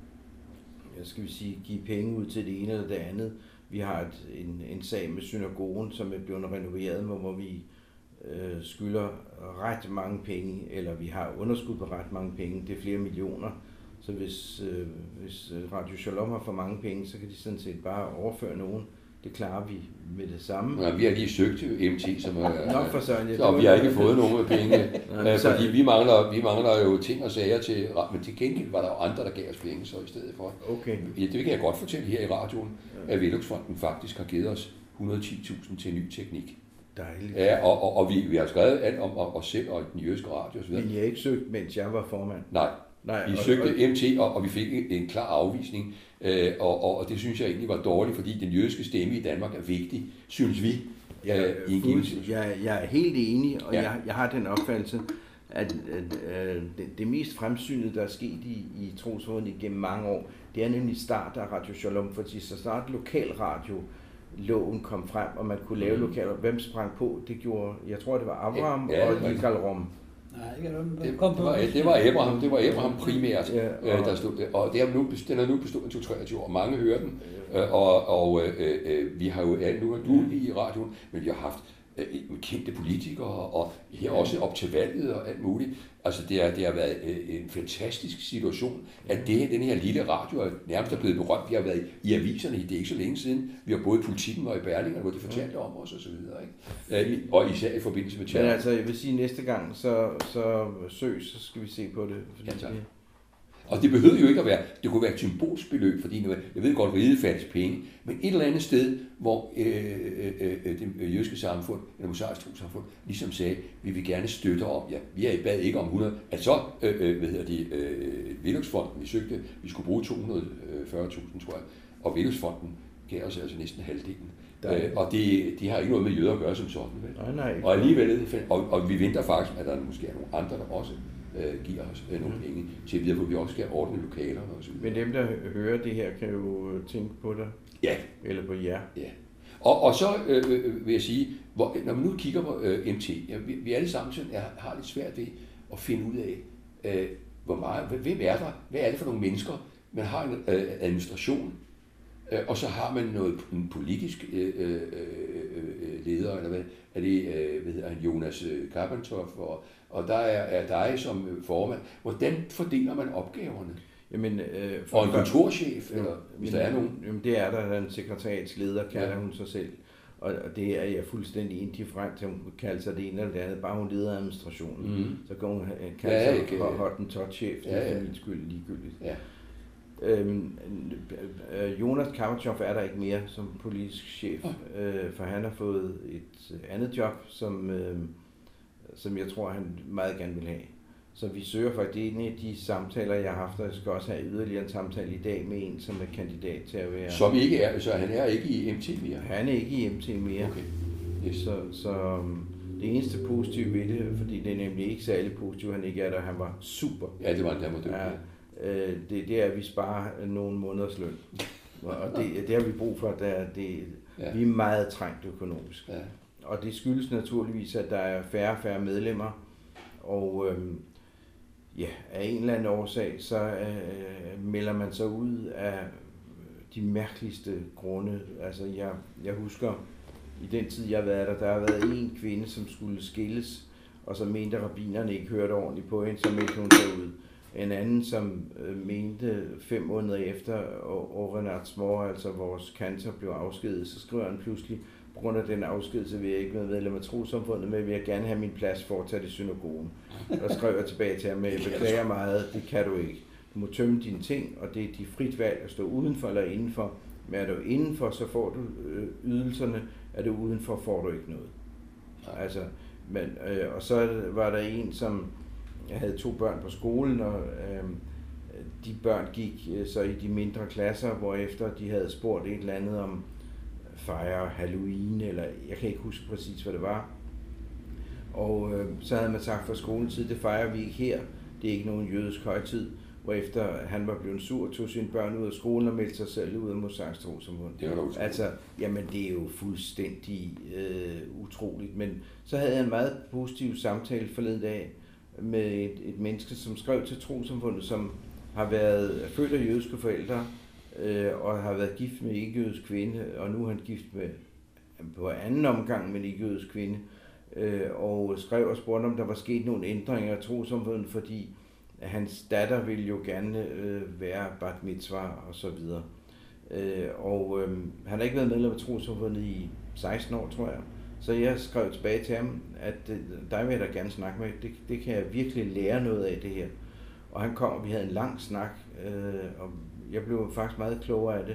give penge ud til det ene eller det andet. Vi har en sag med synagogen, som er blevet renoveret, hvor vi skylder ret mange penge, eller vi har underskud på ret mange penge, det er flere millioner. Så hvis Radio Shalom har for mange penge, så kan de sådan set bare overføre nogen. Det klarer vi med det samme. Ja, vi har lige søgt til MT, som og vi har ikke fået nogen af pengene, fordi vi mangler jo ting og sager til, men til gengæld var der jo andre, der gav os penge så i stedet for. Okay. Ja, det kan jeg godt fortælle her i radioen, at Velux-fonden faktisk har givet os 110.000 til ny teknik. Dejligt. Ja, og vi har skrevet alt om os selv og den jødiske radio osv. Men jeg har ikke søgt, mens jeg var formand. Nej, vi søgte MT, og vi fik en klar afvisning, og det synes jeg egentlig var dårligt, fordi den jødiske stemme i Danmark er vigtig, synes vi. Jeg er helt enig, og jeg har den opfattelse, at det mest fremsynede, der er sket i trosforbundet igennem mange år, det er nemlig start af Radio Shalom, fordi så snart lokalradioloven kom frem, og man kunne lave lokal, hvem sprang på, det gjorde, jeg tror det var Abraham og Yigal Rom. Nej, det var Abraham primært, der stod der. Og den er nu bestået en 23 år, og mange hører den. Vi har jo nu du i radioen, men vi har haft kendte politikere, og her også op til valget og alt muligt. Altså det har været en fantastisk situation, at den her lille radio er nærmest blevet berømt. Vi har været i aviserne, det er ikke så længe siden. Vi har både i Politikken og i Berlingerne, hvor de fortalte om os og så videre. Ikke? Og især i forbindelse med terror. Men altså, jeg vil sige, næste gang, så skal vi se på det. Ja, tak. Og det behøvede jo ikke at være, det kunne være et symbolsk beløb, fordi jeg ved godt, at riget fattes penge, men et eller andet sted, hvor det jødiske samfund, eller mosaisk trossamfund, ligesom sagde, vi vil gerne støtte om, vi er i bad ikke om 100, at så, Velux-fonden, vi skulle bruge 240.000, tror jeg, og Velux-fonden gav os altså næsten halvdelen. Og det har ikke noget med jøder at gøre som sådan. Nej. Og alligevel, og vi venter faktisk, at der måske er nogle andre, der også giver os nogle penge til at vide, hvor vi også skal ordne lokaler og så videre. Men dem, der hører det her, kan jo tænke på dig. Ja. Eller på jer. Ja. Og så vil jeg sige, når man nu kigger på MT, vi alle sammen har lidt svært ved at finde ud af, hvor meget, hvem er der? Hvad er det for nogle mennesker? Man har en administration, og så har man en politisk leder, eller hvad er det, Jonas Karpentoff, og der er dig som formand. Hvordan fordeler man opgaverne? Jamen, og en kontorchef, eller hvis der er nogen? Jamen, det er der en sekretariatsleder, kalder hun sig selv. Og det er jeg fuldstændig indifferent til, hun kalder sig det ene eller det andet, bare hun leder administrationen. Så kan hun kalde sig hottentot-chef, det er for min skyld ligegyldigt. Ja. Jonas Karpentoff er der ikke mere som politisk chef, for han har fået et andet job, som jeg tror, han meget gerne vil have. Så vi søger faktisk en af de samtaler, jeg har haft, og jeg skal også have yderligere en samtale i dag med en, som er kandidat til at være... Som ikke er, så han er ikke i MT mere? Han er ikke i MT mere. Okay. Yes. Så det eneste positive ved det, fordi det er nemlig ikke særlig positivt, han ikke er der, han var super. Ja, det var en dæmmer. Det er, at vi sparer nogle måneders løn. Og det har vi brug for, vi er meget trængt økonomisk. Ja. Og det skyldes naturligvis, at der er færre medlemmer, og af en eller anden årsag, så melder man sig ud af de mærkeligste grunde. Altså, jeg husker, i den tid, jeg har været der har været en kvinde, som skulle skilles, og så mente rabbinerne ikke hørte ordentligt på hende, så meldte hun sig ud. En anden, som mente 5 måneder efter, og Renats mor, altså vores kantor, blev afskediget, så skriver han pludselig, på grund af den afskedelse vil jeg ikke være medlem af trossamfundet, men vil jeg gerne have min plads fortsat i synagogen. Og skrev jeg tilbage til ham, jeg beklager meget, det kan du ikke. Du må tømme dine ting, og det er de frit valg at stå udenfor eller indenfor. Men er du indenfor, så får du ydelserne, er du udenfor, får du ikke noget. Altså, og så var der en, som jeg havde 2 børn på skolen, og de børn gik så i de mindre klasser, hvorefter de havde spurgt et eller andet om fejre Halloween, eller jeg kan ikke huske præcis, hvad det var. Og så havde man sagt fra skoletid, det fejrer vi ikke her, det er ikke nogen jødisk højtid, hvorefter han var blevet sur og tog sine børn ud af skolen og meldte sig selv ud af mosaisk trossamfund. Altså, jamen det er jo fuldstændig utroligt, men så havde jeg en meget positiv samtale forleden dag med et menneske, som skrev til trossamfundet, som har været født af jødiske forældre, og har været gift med en ikke-jødisk kvinde, og nu er han gift med på anden omgang med en ikke-jødisk kvinde, og skrev og spurgte, om der var sket nogle ændringer af trossamfundet, fordi hans datter ville jo gerne være bat mitzvah og så videre. Han har ikke været medlem af trossamfundet i 16 år, tror jeg. Så jeg skrev tilbage til ham, at dig vil jeg da gerne snakke med. Det kan jeg virkelig lære noget af det her. Og han kom, og vi havde en lang snak, og jeg blev faktisk meget klogere af det.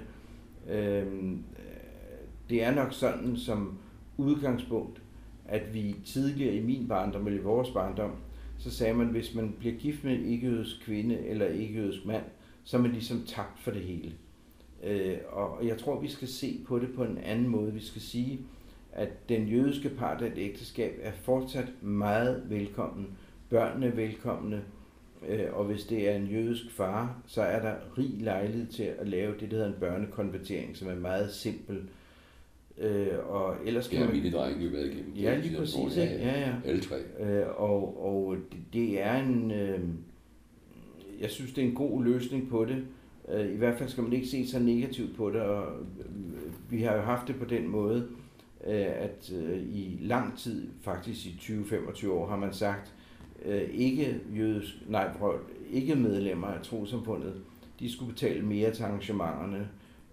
Det er nok sådan som udgangspunkt, at vi tidligere i min barndom, eller i vores barndom, så sagde man, at hvis man bliver gift med en ikke-jødisk kvinde eller ikke-jødisk mand, så er man ligesom tabt for det hele. Og jeg tror, vi skal se på det på en anden måde. Vi skal sige, at den jødiske part af et ægteskab er fortsat meget velkommen. Børnene er velkomne, og hvis det er en jødisk far, så er der rig lejlighed til at lave det, der hedder en børnekonvertering, som er meget simpel. Og ellers kan mine drenge jo været igennem. Ja, lige præcis. Ja. Alle tre. Og det er jeg synes, det er en god løsning på det. I hvert fald skal man ikke se så negativt på det, og vi har jo haft det på den måde, at i lang tid, faktisk i 20-25 år, har man sagt, ikke medlemmer af trossamfundet, de skulle betale mere til arrangementerne,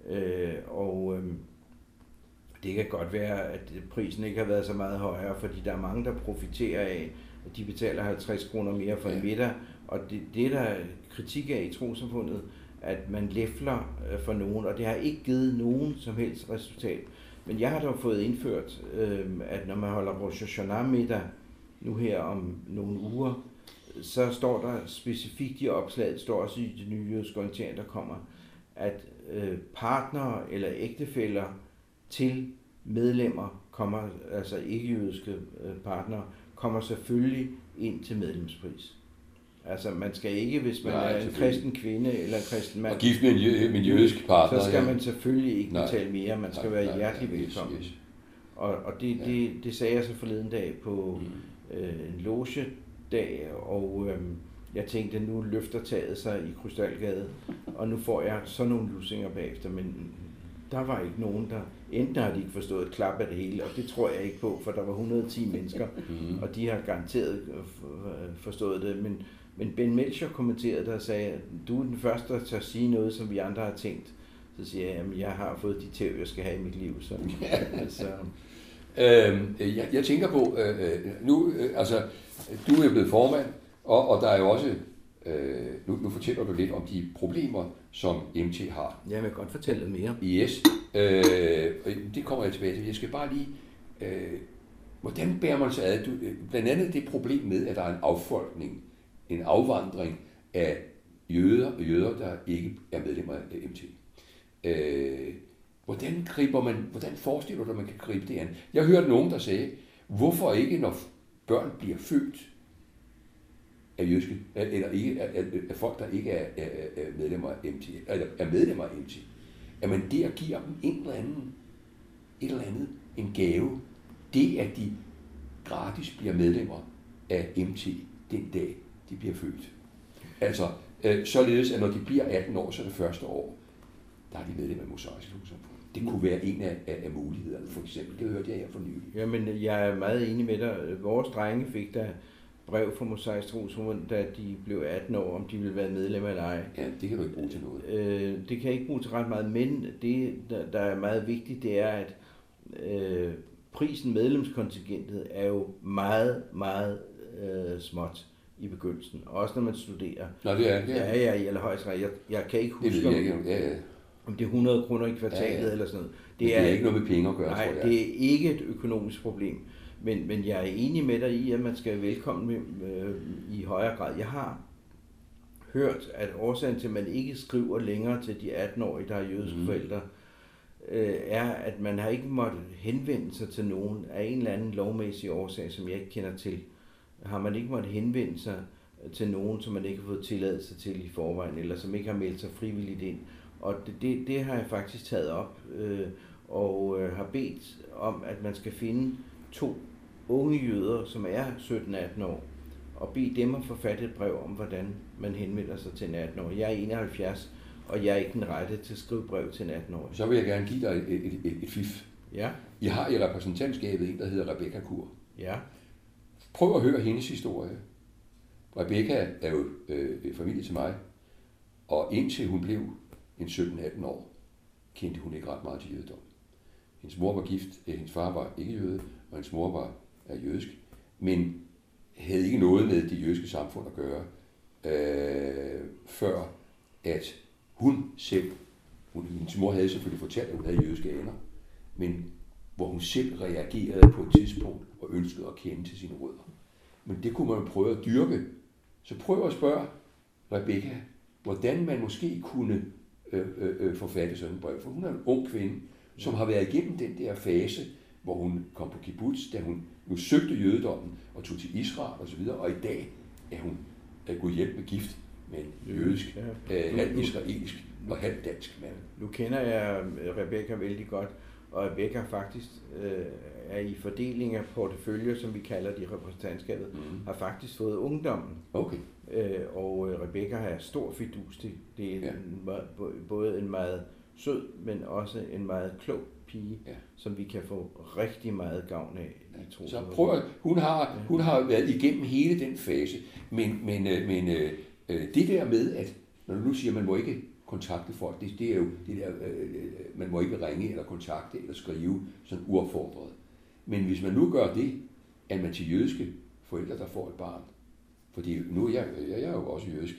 det kan godt være, at prisen ikke har været så meget højere, fordi der er mange, der profiterer af, at de betaler 50 kroner mere for en middag, og det er der kritik af i trossamfundet, at man læfler for nogen, og det har ikke givet nogen som helst resultat. Men jeg har dog fået indført, at når man holder Rosh Hashanah middag nu her om nogle uger, så står der specifikt i opslaget, står også i det nye jødiske orientering, der kommer, at partnere eller ægtefæller til medlemmer kommer, altså ikke-jødiske partnere, kommer selvfølgelig ind til medlemspris. Altså man skal ikke, hvis man er en kristen kvinde eller en kristen mand, og gift med en jødisk partner, så skal man selvfølgelig ikke betale mere, man skal være hjertelig velkommen. Yes. Og det sagde jeg så forleden dag på en logedag, og jeg tænkte, nu løfter taget sig i Krystalgade, og nu får jeg sådan nogle lussinger bagefter, men der var ikke nogen, der enten har de ikke forstået et klap af det hele, og det tror jeg ikke på, for der var 110 mennesker, og de har garanteret forstået det, men Ben Melcher kommenterede der og sagde, at du er den første, der tør sige noget, som vi andre har tænkt. Så siger jeg, at jeg har fået de tæv, jeg skal have i mit liv. Så, altså. Jeg tænker på, nu, altså, du er blevet formand, og der er jo også, nu fortæller du lidt om de problemer, som MT har. Ja, jeg vil godt fortælle lidt mere. Yes, det kommer jeg tilbage til. Jeg skal bare lige, hvordan bærer man sig ad? Blandt andet det problem med, at der er en affolkning, en afvandring af jøder, der ikke er medlemmer af MT. Hvordan forestiller du dig, at man kan gribe det an? Jeg hørte nogen, der sagde, hvorfor ikke, når børn bliver født af jødiske, eller ikke af folk, der ikke er medlemmer af MT, eller er medlemmer af MT, at man der giver dem et eller andet, en gave, det at de gratis bliver medlemmer af MT den dag, de bliver født. Altså, således at når de bliver 18 år, så er det første år, der er de medlemmer af Mosaisk Trossamfund. Det kunne være en af mulighederne, for eksempel. Det hørte jeg her for nylig. Jamen, jeg er meget enig med dig. Vores drenge fik da brev fra Mosaisk Trossamfund, da de blev 18 år, om de ville være medlemmer eller ej. Ja, det kan du ikke bruge til noget. Det kan jeg ikke bruge til ret meget, men det, der er meget vigtigt, det er, at prisen, medlemskontingentet, er jo meget, meget småt i begyndelsen. Også når man studerer. Nå, det er. Ja, i allerhøjeste grad. Jeg kan ikke huske, om det er 100 kroner i kvartalet eller sådan noget. Det er ikke noget med penge at gøre, nej, tror jeg. Det er ikke et økonomisk problem. Men jeg er enig med dig i, at man skal velkommen i højere grad. Jeg har hørt, at årsagen til, at man ikke skriver længere til de 18-årige, der er jødiske forældre, er, at man har ikke måttet henvende sig til nogen af en eller anden lovmæssig årsag, som jeg ikke kender til. Har man ikke måttet henvende sig til nogen, som man ikke har fået tilladelse til i forvejen, eller som ikke har meldt sig frivilligt ind. Og det har jeg faktisk taget op, og har bedt om, at man skal finde 2 unge jøder, som er 17-18 år, og bede dem at forfatte et brev om, hvordan man henvender sig til en 18-årig. Jeg er 71, og jeg er ikke den rette til at skrive brev til en 18-årig. Så vil jeg gerne give dig et fif. Ja. I har i repræsentantskabet en, der hedder Rebecca Kur. Ja. Prøv at høre hendes historie. Rebecca er jo familie til mig, og indtil hun blev en 17-18 år, kendte hun ikke ret meget til jødedom. Hendes mor var gift, hendes far var ikke jøde, og hendes mor var jødisk, men havde ikke noget med det jødiske samfund at gøre, før at hun selv, hendes mor havde selvfølgelig fortalt, at hun havde jødiske aner, men hvor hun selv reagerede på et tidspunkt og ønskede at kende til sine rødder. Men det kunne man prøve at dyrke. Så prøv at spørge Rebecca, hvordan man måske kunne forfatte sådan en brev. For hun er en ung kvinde, som har været igennem den der fase, hvor hun kom på kibbutz, da hun nu søgte jødedommen og tog til Israel osv., og i dag er hun gået hjem med gift med en jødisk, halvt israelsk og halvt dansk mand. Nu kender jeg Rebecca vældig godt, og Rebecca faktisk er i fordeling af porteføljer, som vi kalder de repræsentantskabet, har faktisk fået ungdommen. Okay. Og Rebecca har stor fidus til. Det er både en meget sød, men også en meget klog pige, som vi kan få rigtig meget gavn af i tro. Så prøv at, hun har været igennem hele den fase, men det der med, at når du nu siger, at man må ikke kontakte folk, det er jo det der, man må ikke ringe eller kontakte eller skrive sådan uopfordret. Men hvis man nu gør det, at man til jødiske forældre, der får et barn, fordi nu jeg er jo også jødisk,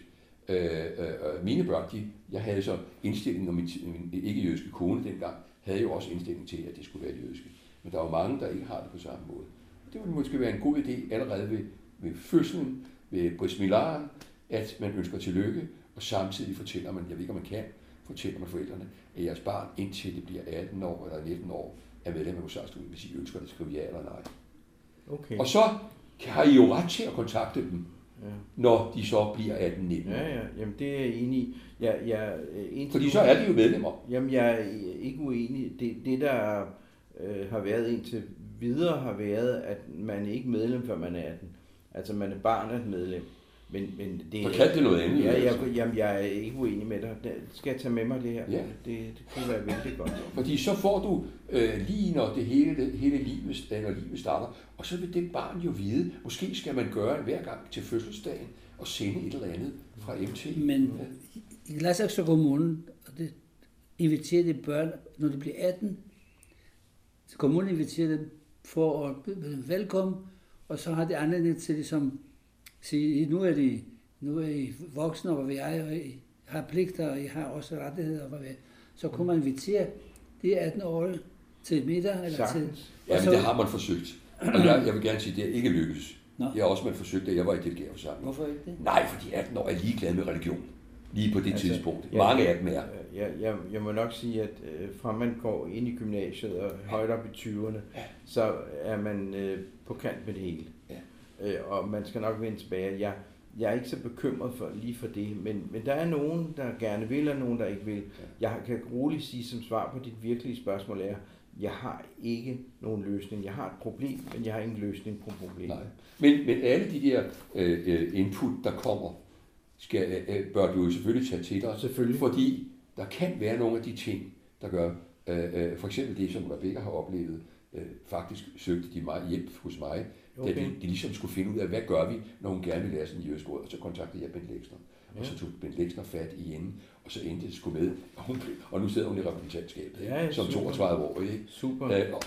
mine børn, jeg havde så indstilling, og min ikke-jødiske kone dengang, havde jo også indstilling til, at det skulle være jødiske. Men der er jo mange, der ikke har det på samme måde. Det ville måske være en god idé allerede ved fødslen, ved bris milaren, at man ønsker tillykke, og samtidig fortæller man, jeg ved ikke om man kan, fortæller man forældrene, at jeres barn indtil det bliver 18 år eller 19 år, er medlem af Mosaisk-studiet, hvis I ønsker at skrive ja eller nej. Okay. Og så har I jo ret til at kontakte dem, når de så bliver 18-19 år. Ja, jamen det er jeg enig i. Fordi så er de jo medlemmer. Jamen jeg er ikke uenig. Det der har været indtil videre, har været, at man ikke er medlem, før man er 18. Altså man er barn af et medlem. Men det er... Kald det noget andet. Jamen jeg er ikke uenig med dig. Skal jeg tage med mig det her? Ja. Det kunne være vældig godt. Fordi så får du lige når det hele livet, når livet starter, og så vil det barn jo vide, måske skal man gøre det hver gang til fødselsdagen, og sende et eller andet fra MT. Men i Gladsaxe Kommune, og det inviterer de børn, når de bliver 18, så kommunen inviterer dem for at byde dem velkommen, og så har de anledning til ligesom sige, nu er I voksne, og hvad jeg, og I har pligter, og I har også rettigheder, og hvad så kunne man invitere de 18 år til middag, eller til... Ja, men det har man forsøgt. Og jeg vil gerne sige, at det er ikke lykkedes. Jeg har også forsøgt, at jeg var i delegerforsamling. Hvorfor ikke det? Nej, fordi 18 år er ligeglade med religion. Lige på det tidspunkt. Mange af dem er. Jeg må nok sige, at fra man går ind i gymnasiet og højt op i 20'erne, så er man på kant med det hele. Og man skal nok vende tilbage. Jeg er ikke så bekymret for det, men der er nogen, der gerne vil, og nogen, der ikke vil. Jeg kan roligt sige som svar på dit virkelige spørgsmål er, jeg har ikke nogen løsning. Jeg har et problem, men jeg har ingen løsning på problemet. Nej. Men alle de der input, der kommer, bør du jo selvfølgelig tage til dig. Selvfølgelig. Fordi der kan være nogle af de ting, der gør, for eksempel det, som Rebecca har oplevet, faktisk søgte de mig hjælp hos mig, da de ligesom skulle finde ud af, hvad gør vi, når hun gerne vil lære sådan en jødisk råd, og så kontaktede jeg Bent Leksner. Og så tog Bent Leksner fat i hende, og så endte det sgu med, og nu sidder hun i repræsentantskabet, som 32 år. Ikke? Super.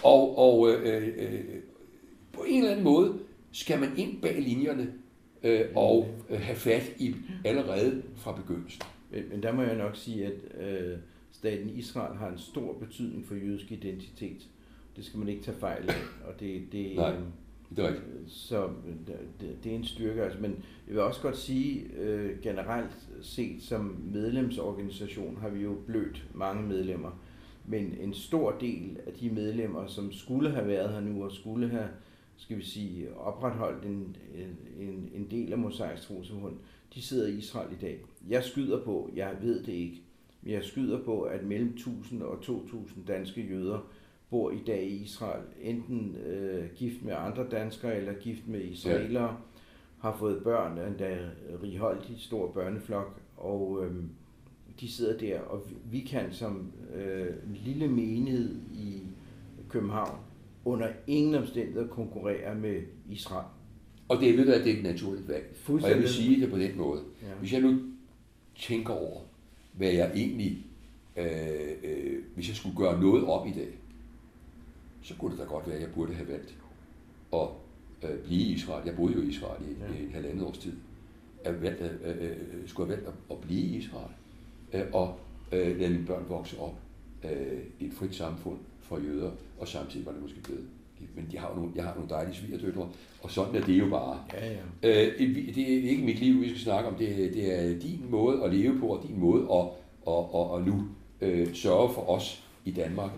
På en eller anden måde skal man ind bag linjerne og have fat i allerede fra begyndelsen. Men der må jeg nok sige, at staten Israel har en stor betydning for jødisk identitet. Det skal man ikke tage fejl af. Og Nej, det er rigtigt. Så det er en styrke. Altså, men jeg vil også godt sige, generelt set som medlemsorganisation har vi jo blødt mange medlemmer. Men en stor del af de medlemmer, som skulle have været her nu, og skulle have, skal vi sige, opretholdt en del af Mosaisk Trossamfund, de sidder i Israel i dag. Jeg skyder på, jeg ved det ikke, men jeg skyder på, at mellem 1000 og 2000 danske jøder bor i dag i Israel, enten gift med andre danskere eller gift med israelere, har fået børn, endda righoldigt stor børneflok, og de sidder der, og vi kan som en lille menighed i København under ingen omstændigheder konkurrere med Israel. Og det er et naturligt valg. Og jeg vil sige det på den måde. Ja. Hvis jeg nu tænker over, hvad jeg egentlig, hvis jeg skulle gøre noget op i dag, så kunne det da godt være, at jeg burde have valgt at blive i Israel. Jeg boede jo i Israel i 1,5 års tid. Jeg skulle have valgt at blive i Israel og lade mine børn vokse op i et frit samfund for jøder, og samtidig var det måske blevet. Men jeg har nogle dejlige svigerdøtre, og sådan er det jo bare. Ja, ja. Det er ikke mit liv, vi skal snakke om. Det er din måde at leve på, og din måde at nu sørge for os i Danmark.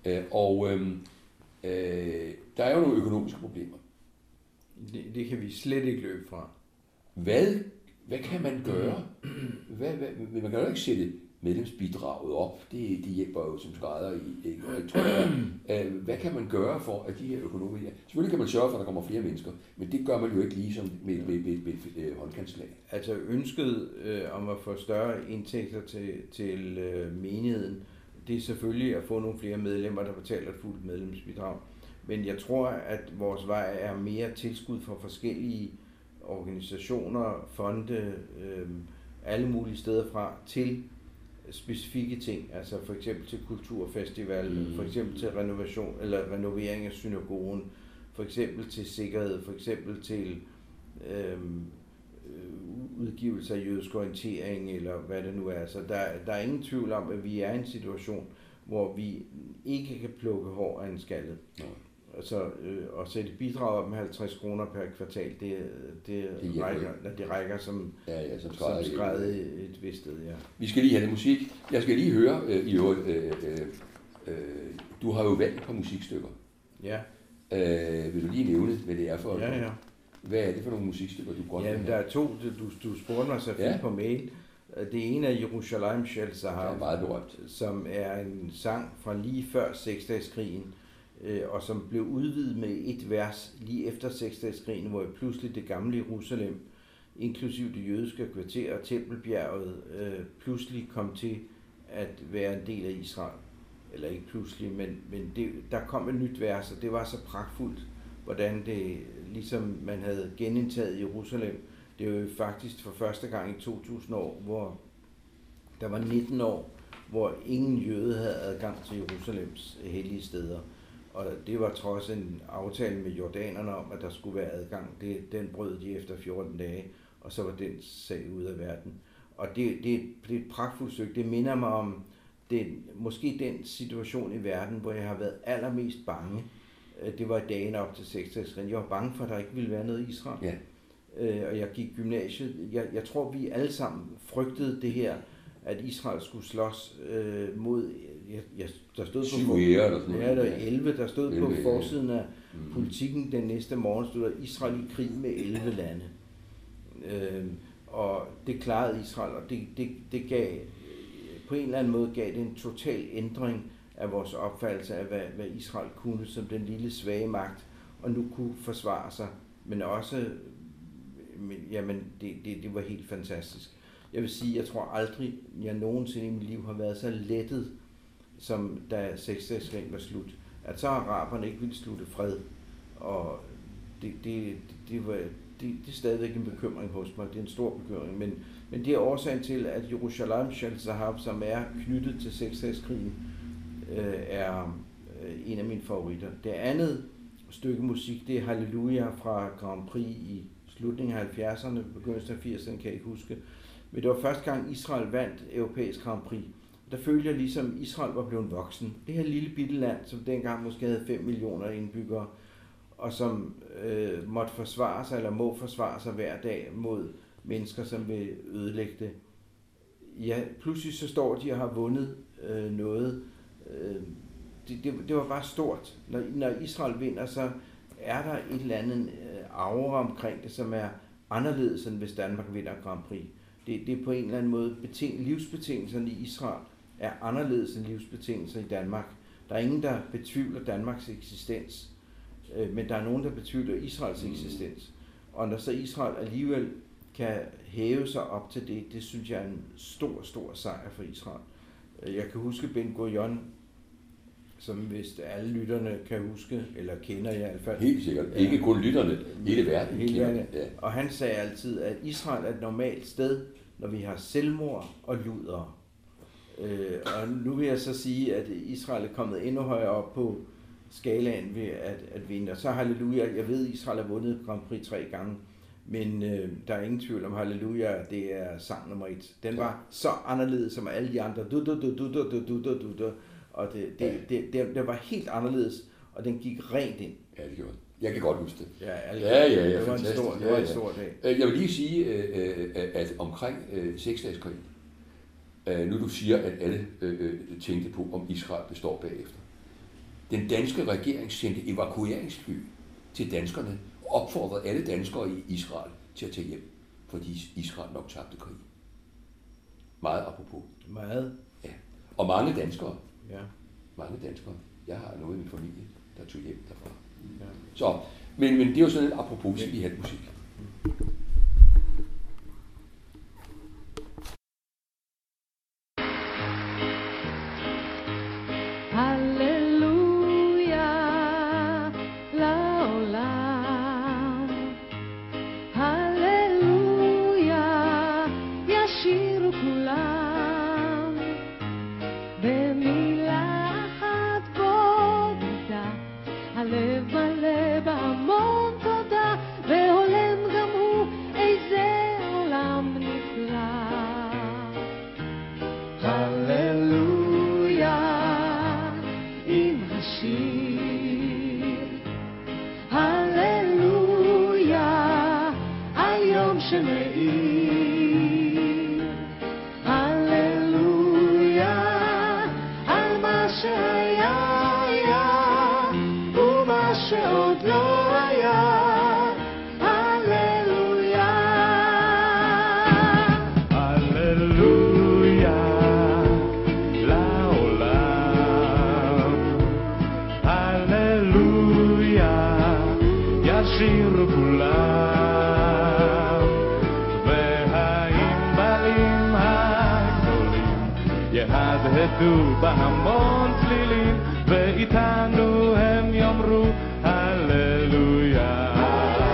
Der er jo nogle økonomiske problemer. Det kan vi slet ikke løbe fra. Hvad kan man gøre? Man kan jo ikke sætte medlemsbidraget op. Det hjælper jo som skrædder i. Hvad kan man gøre for, at de her økonomier... Selvfølgelig kan man sørge for, at der kommer flere mennesker, men det gør man jo ikke ligesom med et håndkantslag. Altså ønsket om at få større indtægter til menigheden, det er selvfølgelig at få nogle flere medlemmer, der betaler et fuldt medlemsbidrag. Men jeg tror, at vores vej er mere tilskud fra forskellige organisationer, fonde, alle mulige steder fra, til specifikke ting, altså for eksempel til kulturfestival, for eksempel til renovation eller renovering af synagogen, for eksempel til sikkerhed, for eksempel til udgivelse af jødisk orientering, eller hvad det nu er. Så der er ingen tvivl om, at vi er i en situation, hvor vi ikke kan plukke hår af en skaldet. Altså, at sætte bidrag op med 50 kroner per kvartal, det rækker som skrædder et vist sted, ja. Vi skal lige have lidt musik. Jeg skal lige høre, du har jo valgt på musikstykker. Ja. Vil du lige nævne, hvad det er for? Ja. Hvad er det for nogle musikstykker, du godt vil have? Der er to, du spurgte mig så fint på mail. Det ene er Jerusalem Shel Zahar, det er meget berømt, som er en sang fra lige før Seksdageskrigen, og som blev udvidet med et vers lige efter Seksdageskrigen, hvor pludselig det gamle Jerusalem, inklusiv det jødiske kvarter og Tempelbjerget, pludselig kom til at være en del af Israel. Eller ikke pludselig, men der kom et nyt vers, og det var så pragtfuldt, hvordan det, ligesom man havde genindtaget Jerusalem. Det er jo faktisk for første gang i 2000 år, hvor der var 19 år, hvor ingen jøde havde adgang til Jerusalems hellige steder. Og det var trods en aftale med jordanerne om, at der skulle være adgang. Den brød de efter 14 dage, og så var den sag ud af verden. Og det er et pragtfuldt stykke. Det minder mig om måske den situation i verden, hvor jeg har været allermest bange. Det var dagen op til 6-dagesreglen. Jeg var bange for, at der ikke ville være noget i Israel. Ja. Og jeg gik gymnasiet. Jeg tror, vi alle sammen frygtede det her, at Israel skulle slås mod... der stod på 11, der stod 11, på forsiden af Politikken den næste morgen, stod der Israel i krig med 11 lande. Og det klarede Israel, og det gav... På en eller anden måde gav det en total ændring af vores opfattelse af, hvad Israel kunne som den lille svage magt, og nu kunne forsvare sig, men også... Jamen, det var helt fantastisk. Jeg vil sige, jeg tror aldrig, jeg nogensinde i mit liv har været så lettet, som da Seksdageskrigen var slut. At så araberne ikke ville slutte fred. Og det er stadigvæk en bekymring hos mig. Det er en stor bekymring. Men det er årsagen til, at Jerusalem Shel Zahar, som er knyttet til Seksdageskrigen, er en af mine favoritter. Det andet stykke musik, det er Halleluja fra Grand Prix i slutningen af 70'erne, begyndelsen af 80'erne, kan jeg ikke huske. Men det var første gang Israel vandt europæisk Grand Prix. Der følte jeg ligesom, Israel var blevet voksen. Det her lille bitte land, som dengang måske havde 5 millioner indbyggere, og som måtte forsvare sig, eller må forsvare sig hver dag mod mennesker, som vil ødelægge det. Ja, pludselig så står de og har vundet noget. Det var bare stort. Når Israel vinder, så er der et eller andet aura omkring det, som er anderledes, end hvis Danmark vinder Grand Prix. Det er på en eller anden måde livsbetingelserne i Israel er anderledes end livsbetingelser i Danmark. Der er ingen, der betvivler Danmarks eksistens, men der er nogen, der betvivler Israels eksistens. Og når så Israel alligevel kan hæve sig op til det synes jeg er en stor, stor sejr for Israel. Jeg kan huske Ben Gurion som hvis alle lytterne kan huske, eller kender i hvert fald. Helt sikkert. Ikke kun lytterne, hele verden. Hele verden. Ja. Og han sagde altid, at Israel er et normalt sted, når vi har selvmord og luder. Og nu vil jeg så sige, at Israel er kommet endnu højere op på skalaen ved at vinde. Og så halleluja, jeg ved, at Israel har vundet Grand Prix 3 gange, men der er ingen tvivl om halleluja, det er sang nummer 1. Den var så anderledes som alle de andre. Og det var helt anderledes, og den gik rent ind. Ja, det gjorde det. Jeg kan godt huske det. Ja, det var en stor dag. Jeg vil lige sige, at omkring 6-dageskrigen, nu du siger, at alle tænkte på, om Israel består bagefter. Den danske regering sendte evakueringsfly til danskerne og opfordrede alle danskere i Israel til at tage hjem, fordi Israel nok tabte krigen. Meget apropos. Meget. Ja. Og mange danskere. Ja. Mange danskere. Jeg har noget i min familie, der tog hjem derfra. Ja. Så, men det er jo sådan en apropos, skal vi have musik. יהדהדו בהמון צלילים ואיתנו הם יאמרו הללויה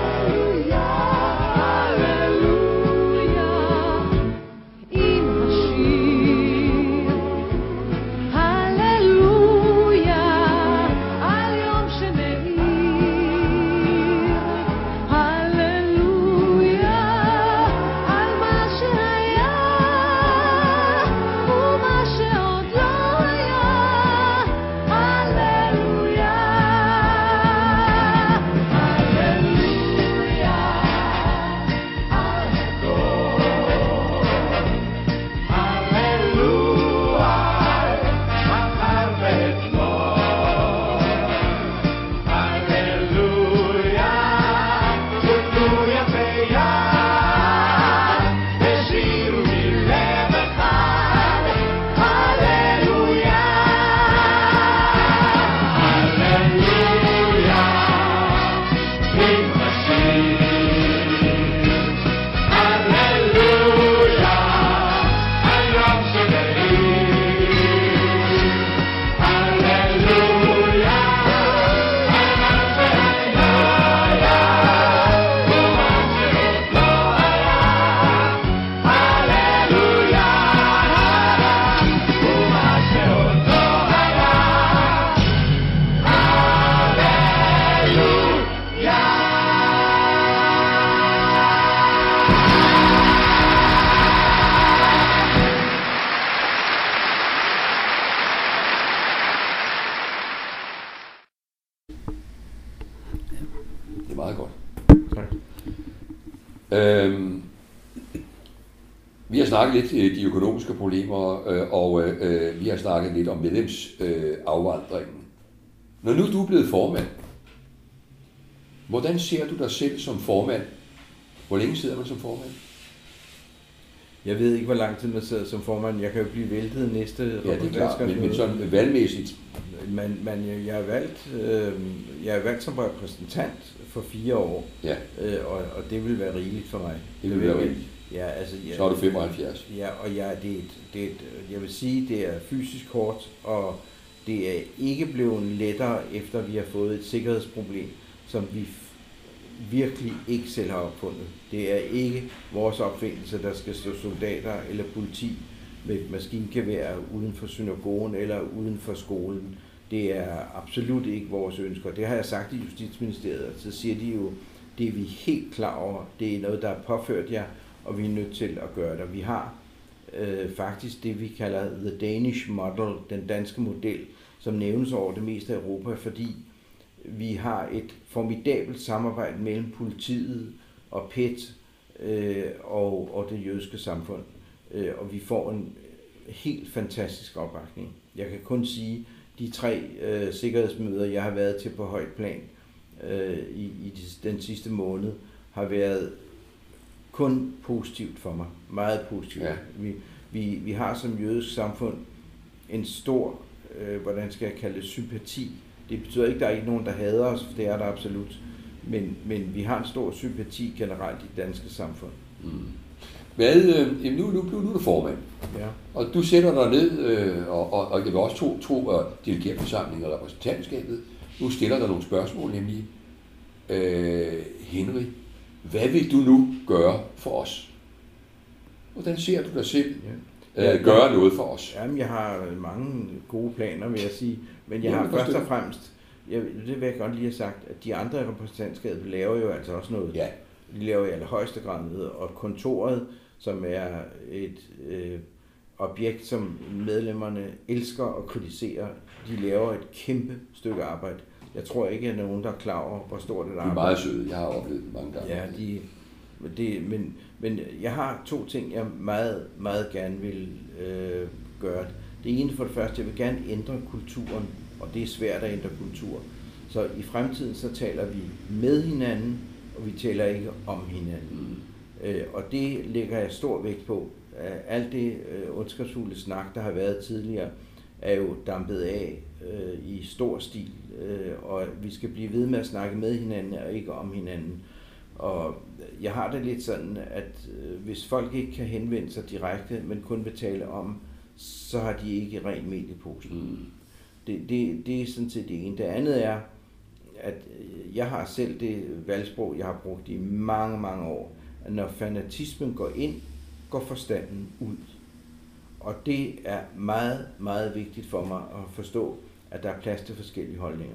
Vi har snakket lidt de økonomiske problemer, og vi har snakket lidt om medlemsafvandringen. Når nu du er blevet formand, hvordan ser du dig selv som formand? Hvor længe sidder man som formand? Jeg ved ikke, hvor lang tid man sidder som formand. Jeg kan jo blive væltet næste... Ja, det er klart, men sådan valgmæssigt. Jeg er valgt som repræsentant for 4 år, ja. Og det vil være rigeligt for mig. Det vil være rigeligt. Ja, altså, så er du 75. Ja, og jeg vil sige, det er fysisk hårdt, og Det er ikke blevet lettere, efter vi har fået et sikkerhedsproblem, som vi virkelig ikke selv har opfundet. Det er ikke vores opfindelse, der skal stå soldater eller politi med et maskingevær uden for synagogen eller uden for skolen. Det er absolut ikke vores ønsker. Det har jeg sagt i Justitsministeriet, så siger de jo, det er vi helt klar over. Det er noget, der er påført jer, og vi er nødt til at gøre det. Vi har faktisk det, vi kalder the Danish model, den danske model, som nævnes over det meste af Europa, fordi vi har et formidabelt samarbejde mellem politiet og PET og det jødiske samfund. Og vi får en helt fantastisk opbakning. Jeg kan kun sige, de 3 sikkerhedsmøder, jeg har været til på højt plan i den sidste måned, har været kun positivt for mig. Meget positivt. Ja. Vi har som jødisk samfund en stor, hvordan skal jeg kalde det, sympati. Det betyder ikke, at der er ikke nogen, der hader os, for det er der absolut. Men vi har en stor sympati generelt i det danske samfund. Mm. Nu er du formand, ja. Og du sætter dig ned, og jeg vil også tro delegertforsamlingen og repræsentantskabet. Nu stiller der nogle spørgsmål, nemlig, Henry, hvad vil du nu gøre for os? Hvordan ser du dig selv gøre noget for os? Jamen, jeg har mange gode planer, vil jeg sige. Men jeg har først og fremmest, det vil jeg godt lige have sagt, at de andre repræsentantskaber laver jo altså også noget. Ja. De laver i allerhøjeste grad noget, og kontoret, som er et objekt, som medlemmerne elsker og kritiserer, de laver et kæmpe stykke arbejde. Jeg tror ikke, at nogen, der er klar over, hvor stort det arbejde. De er meget søde, jeg har oplevet det mange gange. Ja, men jeg har 2 ting, jeg meget, meget gerne vil gøre. Det ene for det første, jeg vil gerne ændre kulturen, og det er svært at ændre kultur. Så i fremtiden, så taler vi med hinanden, og vi taler ikke om hinanden. Og det lægger jeg stor vægt på. Alt det ondskabsfulde snak, der har været tidligere, er jo dampet af i stor stil, og vi skal blive ved med at snakke med hinanden og ikke om hinanden. Og jeg har det lidt sådan, at hvis folk ikke kan henvende sig direkte, men kun vil tale om, så har de ikke rent mel i posen. Det er sådan set det ene. Det andet er, at jeg har selv det valgsprog, jeg har brugt i mange, mange år, at når fanatismen går ind, går forstanden ud. Og det er meget, meget vigtigt for mig at forstå, at der er plads til forskellige holdninger.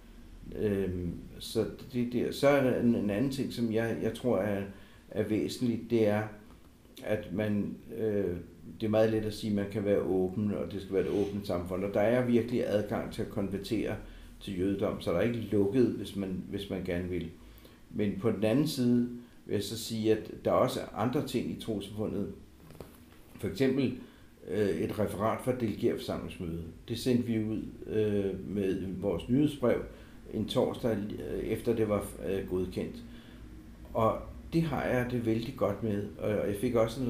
Så er der en anden ting, som jeg tror er væsentligt, det er, at man, det er meget let at sige, at man kan være åben, og det skal være et åbent samfund, og der er virkelig adgang til at konvertere til jødedom, så der er ikke lukket, hvis man gerne vil. Men på den anden side vil jeg så sige, at der er også andre ting i trossamfundet. For eksempel et referat fra delegertforsamlingsmødet. Det sendte vi ud med vores nyhedsbrev en torsdag efter det var godkendt. Og det har jeg det vældig godt med. Og jeg fik også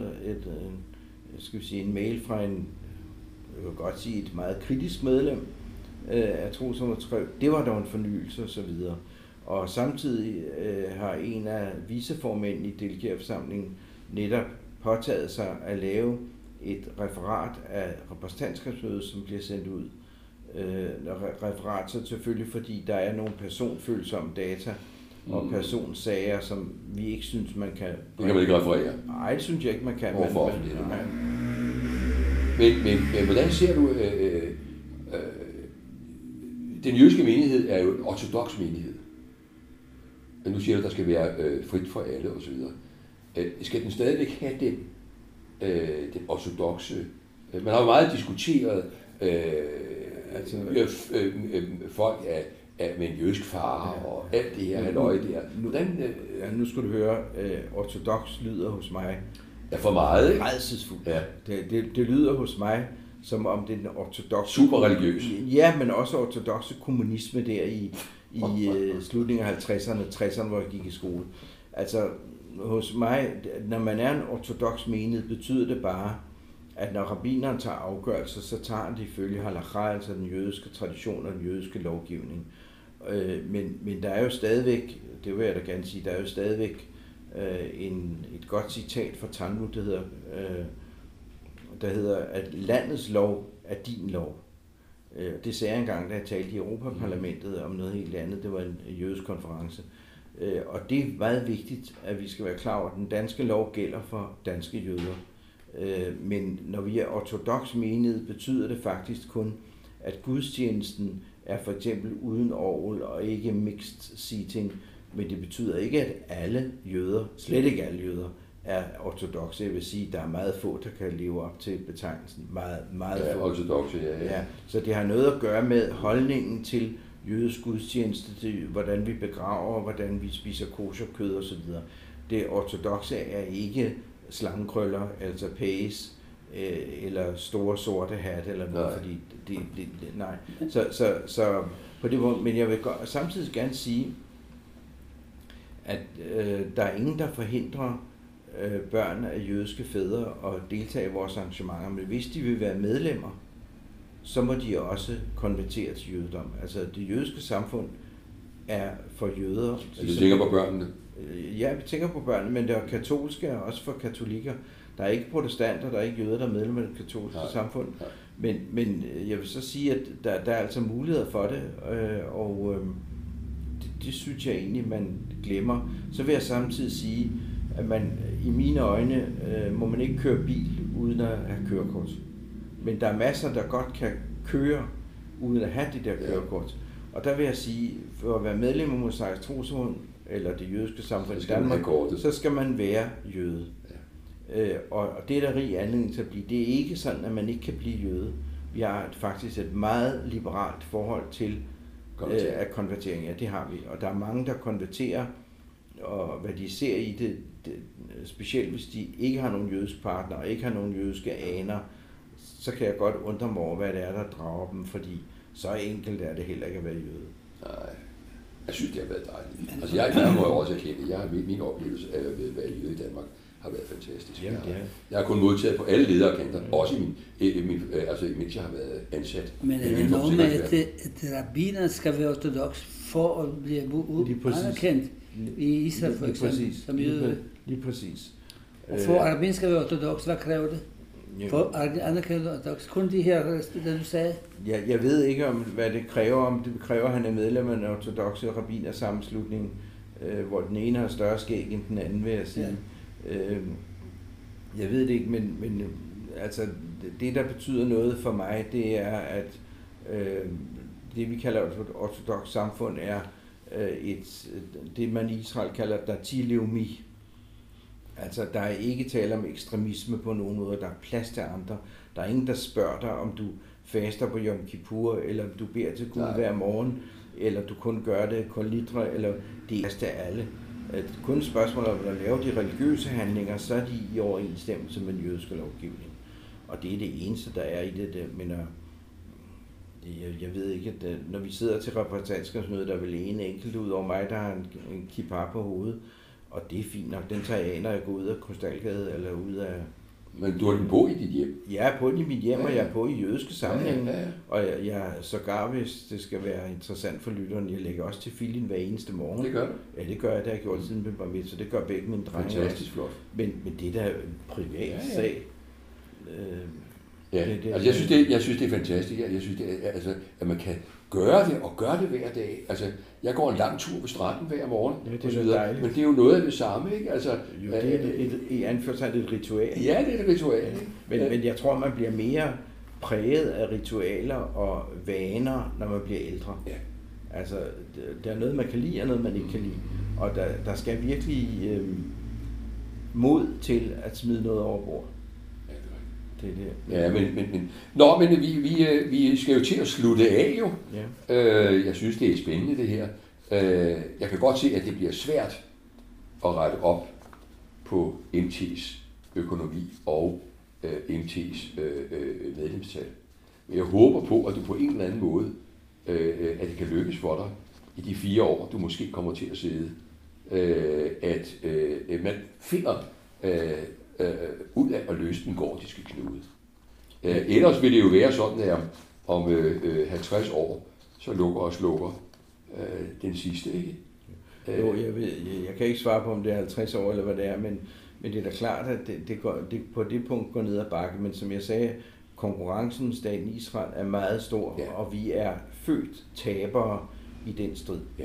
en mail fra jeg vil godt sige et meget kritisk medlem af trossamfundet skrev, det var dog en fornyelse osv. Og samtidig har en af viceformændene i delegertforsamlingen netop påtaget sig at lave et referat af repræsentantskabsmødet, som bliver sendt ud. Referat så selvfølgelig, fordi der er nogle personfølsomme data og personsager, som vi ikke synes, man kan... Det kan man ikke referere? Nej, det synes jeg ikke, man kan. Men hvordan ser du... den jødiske menighed er jo en ortodoks menighed. Nu siger du, at der skal være frit for alle osv. Skal den stadigvæk have den ortodokse... Man har jo meget diskuteret folk med en jødisk far og alt det her halløj der. Nu skal du høre, ortodoks lyder hos mig... Ja, for meget, ikke? Rædselsfuldt. Ja. Det lyder hos mig, som om den ortodokse... Super religiøs. Ja, men også ortodokse kommunisme der i slutningen af 50'erne, 60'erne, hvor jeg gik i skole. Altså, hos mig, når man er en ortodoks menighed, betyder det bare, at når rabbineren tager afgørelser, så tager han det ifølge halakha, altså den jødiske tradition og den jødiske lovgivning. Men der er jo stadigvæk, det vil jeg da gerne sige, der er jo stadigvæk et godt citat fra Talmud, der hedder, at landets lov er din lov. Det sagde jeg engang, da jeg talte i Europaparlamentet om noget helt andet. Det var en jødisk konference. Og det er meget vigtigt, at vi skal være klar over, at den danske lov gælder for danske jøder. Men når vi er ortodoks menighed, betyder det faktisk kun, at gudstjenesten er for eksempel uden orgel og ikke mixed seating. Men det betyder ikke, at alle jøder, slet ikke alle jøder, er ortodokse. Jeg vil sige, at der er meget få, der kan leve op til betegnelsen. Meget få. Ortodokse, ja. Så det har noget at gøre med holdningen til jødisk gudstjeneste, til hvordan vi begraver, hvordan vi spiser kosherkød osv. Det ortodokse er ikke slangekrøller, altså pæs, eller store sorte hat eller noget, nej. Fordi nej. Så på det måde, men jeg vil samtidig gerne sige, at der er ingen, der forhindrer børn af jødiske fædre at deltage i vores arrangementer, men hvis de vil være medlemmer, så må de også konvertere til jødedom. Altså det jødiske samfund er for jøder. Du tænker på børnene? Ja, vi tænker på børnene, men der er katolske er også for katolikker. Der er ikke protestanter, der er ikke jøder, der er medlemmer af det katolske samfund. Men jeg vil så sige, at der er altså muligheder for det, og det synes jeg egentlig, man glemmer. Så vil jeg samtidig sige, at man i mine øjne må man ikke køre bil uden at have kørekort. Men der er masser, der godt kan køre uden at have det der kørekort. Og der vil jeg sige, for at være medlem af Mosaisk Trossamfund, eller det jødiske samfund i Danmark, så skal man være jøde. Ja. Og det er der rig anledning til at blive. Det er ikke sådan, at man ikke kan blive jøde. Vi har faktisk et meget liberalt forhold til at konvertering. Ja, det har vi. Og der er mange, der konverterer, og hvad de ser i det, specielt hvis de ikke har nogen jødisk partner, og ikke har nogen jødiske aner, så kan jeg godt undre mig over, hvad det er, der drager dem, fordi så enkelt er det heller ikke at være jøde. Nej, jeg synes, det har været dejligt. Altså, jeg må jo også erkende, min oplevelse af at være jøde i Danmark har været fantastisk. Jamen, jeg har kun modtaget på alle lederkanter, også mens jeg har været ansat. Men er det noget med, at rabbiner skal være ortodoks for at blive anerkendt i Israel for eksempel, som jøde? Lige præcis. Og for at rabbiner skal være ortodoks, hvad kræver det? For anerkendt ortodoks, kun de her, der du sagde? Ja, jeg ved ikke, hvad det kræver. Om det kræver, at han er medlem af en ortodokse rabbinersammenslutning, hvor den ene har større skæg end den anden, vil jeg sige. Ja. Jeg ved det ikke, men altså, det, der betyder noget for mig, det er, at det, vi kalder et ortodoks samfund, er det, man i Israel kalder dati leumi. Altså, der er ikke tale om ekstremisme på nogen måde. Der er plads til andre. Der er ingen, der spørger dig, om du faster på Yom Kippur, eller om du beder til Gud hver morgen, eller du kun gør det kun litre, eller det er plads til alle. Kun et spørgsmål om at lave de religiøse handlinger, så er de i overensstemmelse med den jødiske lovgivning. Og det er det eneste, der er i det. Men jeg ved ikke, at når vi sidder til repræsentantskabsmødet, der er vel en enkelt ud over mig, der har en kippa på hovedet. Og det er fint nok. Den tager jeg af, når jeg går ud af Krystalgade eller ud af... Men du har den på i dit hjem? Jeg er på i mit hjem, og jeg er på i jødiske sammenhæng. Ja. Og jeg sågar, hvis det skal være interessant for lytteren, jeg lægger også til filien hver eneste morgen. Det gør du? Ja, det gør jeg. Det har jeg gjort siden jeg var med, så det gør begge mine drenge. Fantastisk flot. Men det er da en privat sag. Altså, jeg synes, det er fantastisk. Jeg synes, det er, altså, at man kan gøre det, og gøre det hver dag. Altså, jeg går en lang tur på stranden hver morgen, det er dejligt. Men det er jo noget af det samme, ikke? Altså, jo, det er i anførselstegn et ritual. Ja, det er et ritual. Ikke? Men jeg tror, man bliver mere præget af ritualer og vaner, når man bliver ældre. Ja. Altså, der er noget, man kan lide, og noget, man ikke kan lide. Og der skal virkelig mod til at smide noget over bord. Ja, men vi skal jo til at slutte af jo. Ja. Jeg synes, det er spændende det her. Jeg kan godt se, at det bliver svært at rette op på MT's økonomi og MT's medlemstal. Men jeg håber på, at du på en eller anden måde, at det kan lykkes for dig i de 4 år, du måske kommer til at sidde, at man finder ud af at løse den gordiske knude. Ellers vil det jo være sådan, at om 50 år, så lukker og slukker den sidste, ikke? Jo, jeg kan ikke svare på, om det er 50 år eller hvad det er, men det er da klart, at det på det punkt går ned ad bakke, men som jeg sagde, konkurrencen med staten Israel er meget stor, Ja. og vi er født tabere i den strid. Ja.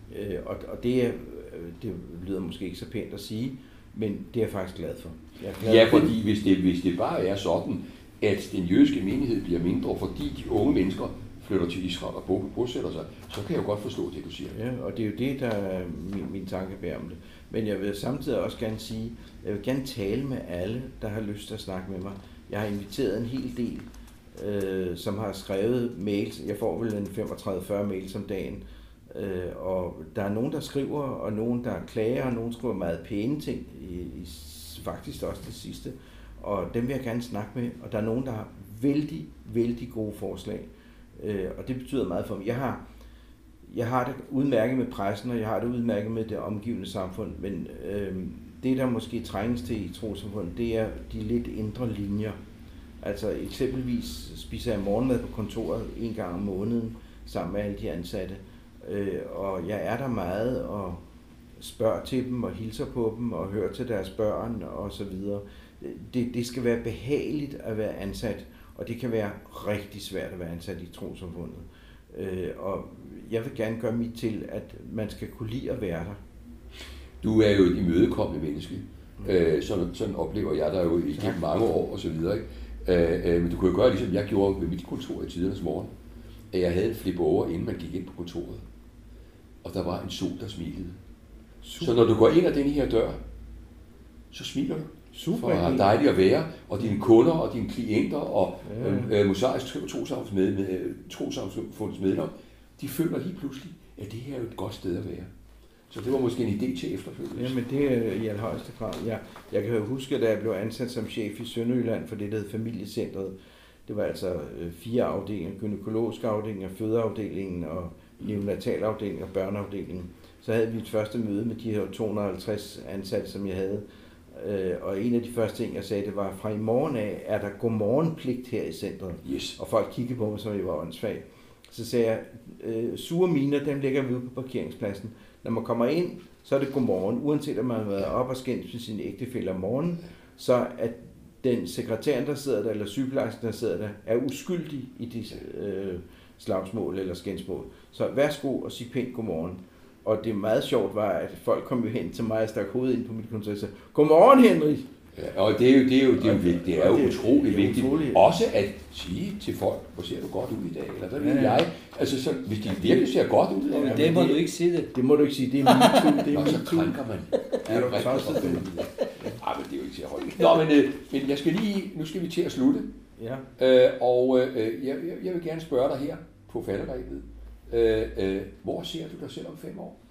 Og det lyder måske ikke så pænt at sige, men det er jeg faktisk glad for. Jeg er glad Ja, for fordi hvis det bare er sådan, at den jødiske menighed bliver mindre, fordi de unge mennesker flytter til Israel og bosætter sig, så kan jeg jo godt forstå det, du siger. Ja, og det er jo det, der er min tanke bag om det. Men jeg vil samtidig også gerne sige, jeg vil gerne tale med alle, der har lyst til at snakke med mig. Jeg har inviteret en hel del, som har skrevet mails. Jeg får vel en 35-40 mails om dagen. Og der er nogen, der skriver, og nogen, der klager, og nogen skriver meget pæne ting, faktisk også det sidste. Og dem vil jeg gerne snakke med, og der er nogen, der har vældig, vældig gode forslag. Og det betyder meget for mig. Jeg har det udmærket med pressen, og jeg har det udmærket med det omgivende samfund, men det, der måske trænges til i trossamfundet, det er de lidt indre linjer. Altså eksempelvis spiser jeg morgenmad på kontoret en gang om måneden sammen med alle de ansatte, og jeg er der meget og spørger til dem og hilser på dem og hører til deres børn og så videre. Det skal være behageligt at være ansat, og det kan være rigtig svært at være ansat i trossamfundet. Og jeg vil gerne gøre mit til, at man skal kunne lide at være der. Du er jo et imødekommende menneske. Sådan oplever jeg dig jo igennem mange år og så videre. Ikke? Men du kunne jo gøre ligesom jeg gjorde ved mit kontor i tidernes morgen. At jeg havde en flip over, inden man gik ind på kontoret. Og der var en sol, der smilede. Så når du går ind ad den her dør, så smiler du. Super. For det er dejligt at være, og dine kunder og dine klienter og Mosaisk Trossamfunds medlemmer, de føler lige pludselig, at det her er jo et godt sted at være. Så det var måske en idé til efterfølgelse. Jamen det er i allerhøjeste grad. Jeg kan jo huske, da jeg blev ansat som chef i Sønderjylland for det, der hed Familiecentret. Det var altså 4 afdelinger, gynækologisk afdeling, fødeafdelingen og neonatalafdelingen og børneafdelingen. Så havde vi et første møde med de her 250 ansatte, som jeg havde. Og en af de første ting, jeg sagde, det var, fra i morgen af er der godmorgenpligt her i centret. Yes. Og folk kiggede på mig, som jeg var åndssvag. Så sagde jeg, sure miner, dem lægger vi ude på parkeringspladsen. Når man kommer ind, så er det godmorgen. Uanset om man har været op og skændt med sine ægtefæller om morgenen, så at den sekretæren, der sidder der, eller sygeplejersken, der sidder der, er uskyldig i disse slagsmål eller skændsmål. Så værsgo og sig pænt godmorgen. Og det meget sjovt var, at folk kom jo hen til mig og stak hovedet ind på mit kontor og sagde, godmorgen Henrik! Ja, og det er jo vigtigt. Det er jo utroligt vigtigt. Også at sige til folk, hvor ser du godt ud i dag, eller hvad ved jeg. Altså, så, hvis de virkelig ser godt ud. Ja, det må du ikke sige det. Det må du ikke sige, det er MeToo. Det er Nå, så MeToo. krænker man. Det er jo rigtig tosset. men det er jo ikke så højt. Nå, men jeg skal nu skal vi til at slutte. Ja. Jeg vil gerne spørge dig her på falderebet. Hvor ser du dig selv om 5 år?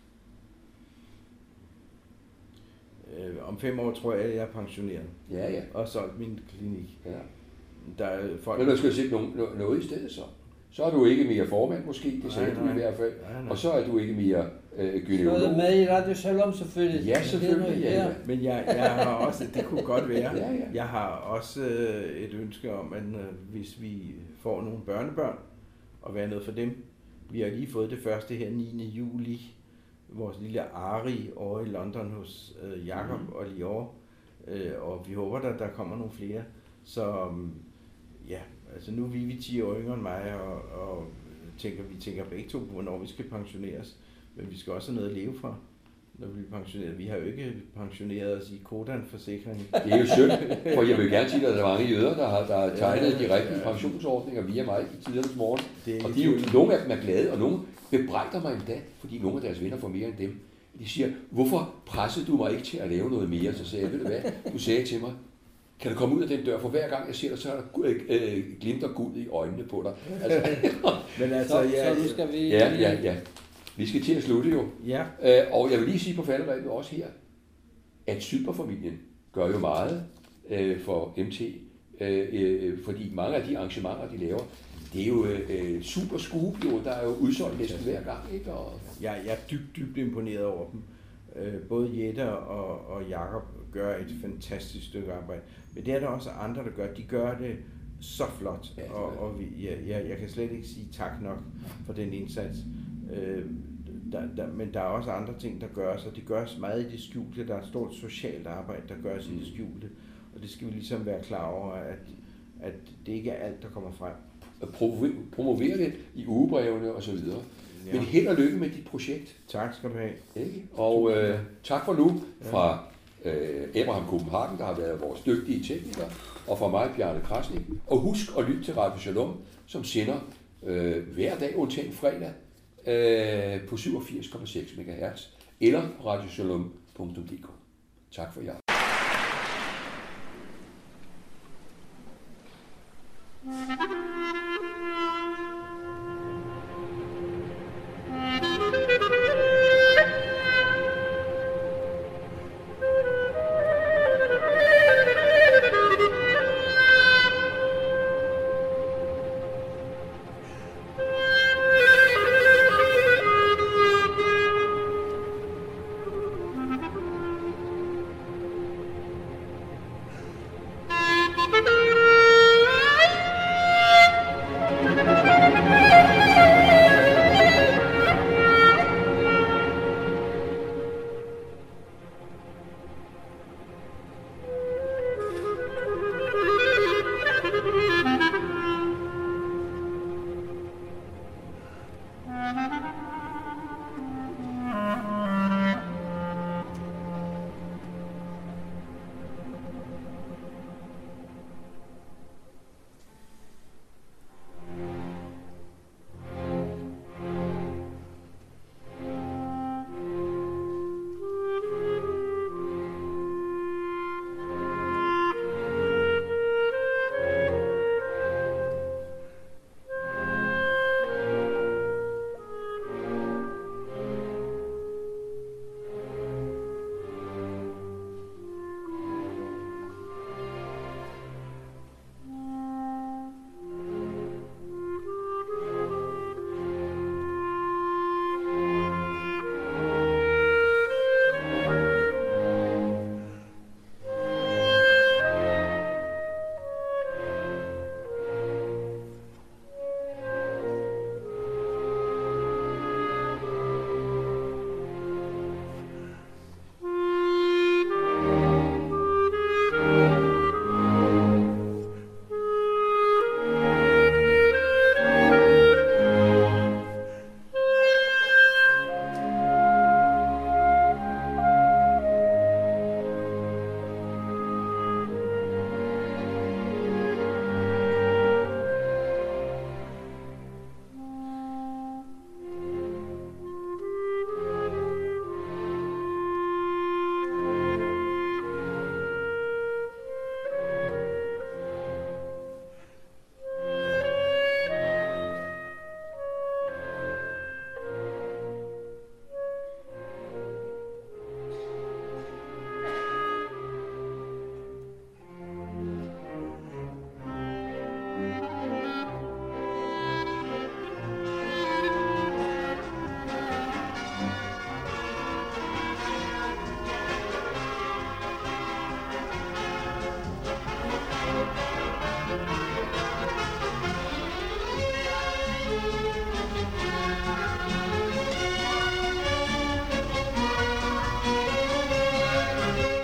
Om 5 år tror jeg, at jeg er pensioneret. Ja. Og solgt min klinik. Ja. Der er folk... Men du skal sætte noget i stedet så. Så er du ikke mere formand måske, det sagde du i hvert fald. Nej. Og så er du ikke mere gynækolog. Så er du med i Radio Shalom selvfølgelig. Ja, selvfølgelig. Ja. Men jeg har også, det kunne godt være, Ja. jeg har også et ønske om, at hvis vi får nogle børnebørn, og være noget for dem. Vi har lige fået det første her 9. juli, vores lille Ari over i London hos Jakob og Lior, og vi håber, der kommer nogle flere. Så ja, altså nu er vi 10 år yngre end mig, og vi tænker begge to på, hvornår vi skal pensioneres, men vi skal også have noget at leve fra, når vi bliver pensioneret. Vi har jo ikke pensioneret os i Kodan-forsikringen. Det er jo synd, for jeg vil gerne sige, at der er mange jøder, der har tegnet de rigtige pensionsordninger via mig i tidernes morgen. Og de er jo, nogle af dem er glade, og nogle bebrejder mig endda, fordi nogle af deres venner får mere end dem. De siger, hvorfor pressede du mig ikke til at lave noget mere? Så sagde jeg, ved du hvad, du sagde til mig, kan du komme ud af den dør, for hver gang jeg ser dig, så er der glimter guld i øjnene på dig. Altså, men altså, så nu skal vi... Ja. Vi skal til at slutte jo. Ja. Og jeg vil lige sige på falderebet også her, at Syberfamilien gør jo meget for MT, fordi mange af de arrangementer, de laver, det er jo super scoop, jo. Der er jo udsolgt næsten hver gang, ikke? Og... Jeg er dybt imponeret over dem. Både Jette og Jakob gør et fantastisk stykke arbejde. Men det er der også andre, der gør. De gør det så flot, ja, og jeg kan slet ikke sige tak nok for den indsats. Men der er også andre ting, der gøres, og det gøres meget i det skjulte. Der er et stort socialt arbejde, der gøres i det skjulte. Og det skal vi ligesom være klar over, at det ikke er alt, der kommer frem. Promovere det i ugebrevene og så videre. Ja. Men held og lykke med dit projekt. Tak skal du have. Ikke? Og tak for nu fra Abraham Copenhagen, der har været vores dygtige tekniker, og fra mig, Bjarne Krasnik. Og husk at lytte til Radio Shalom, som sender hver dag undtagen fredag på 87,6 MHz eller på radioshalom.dk. Tak for jer.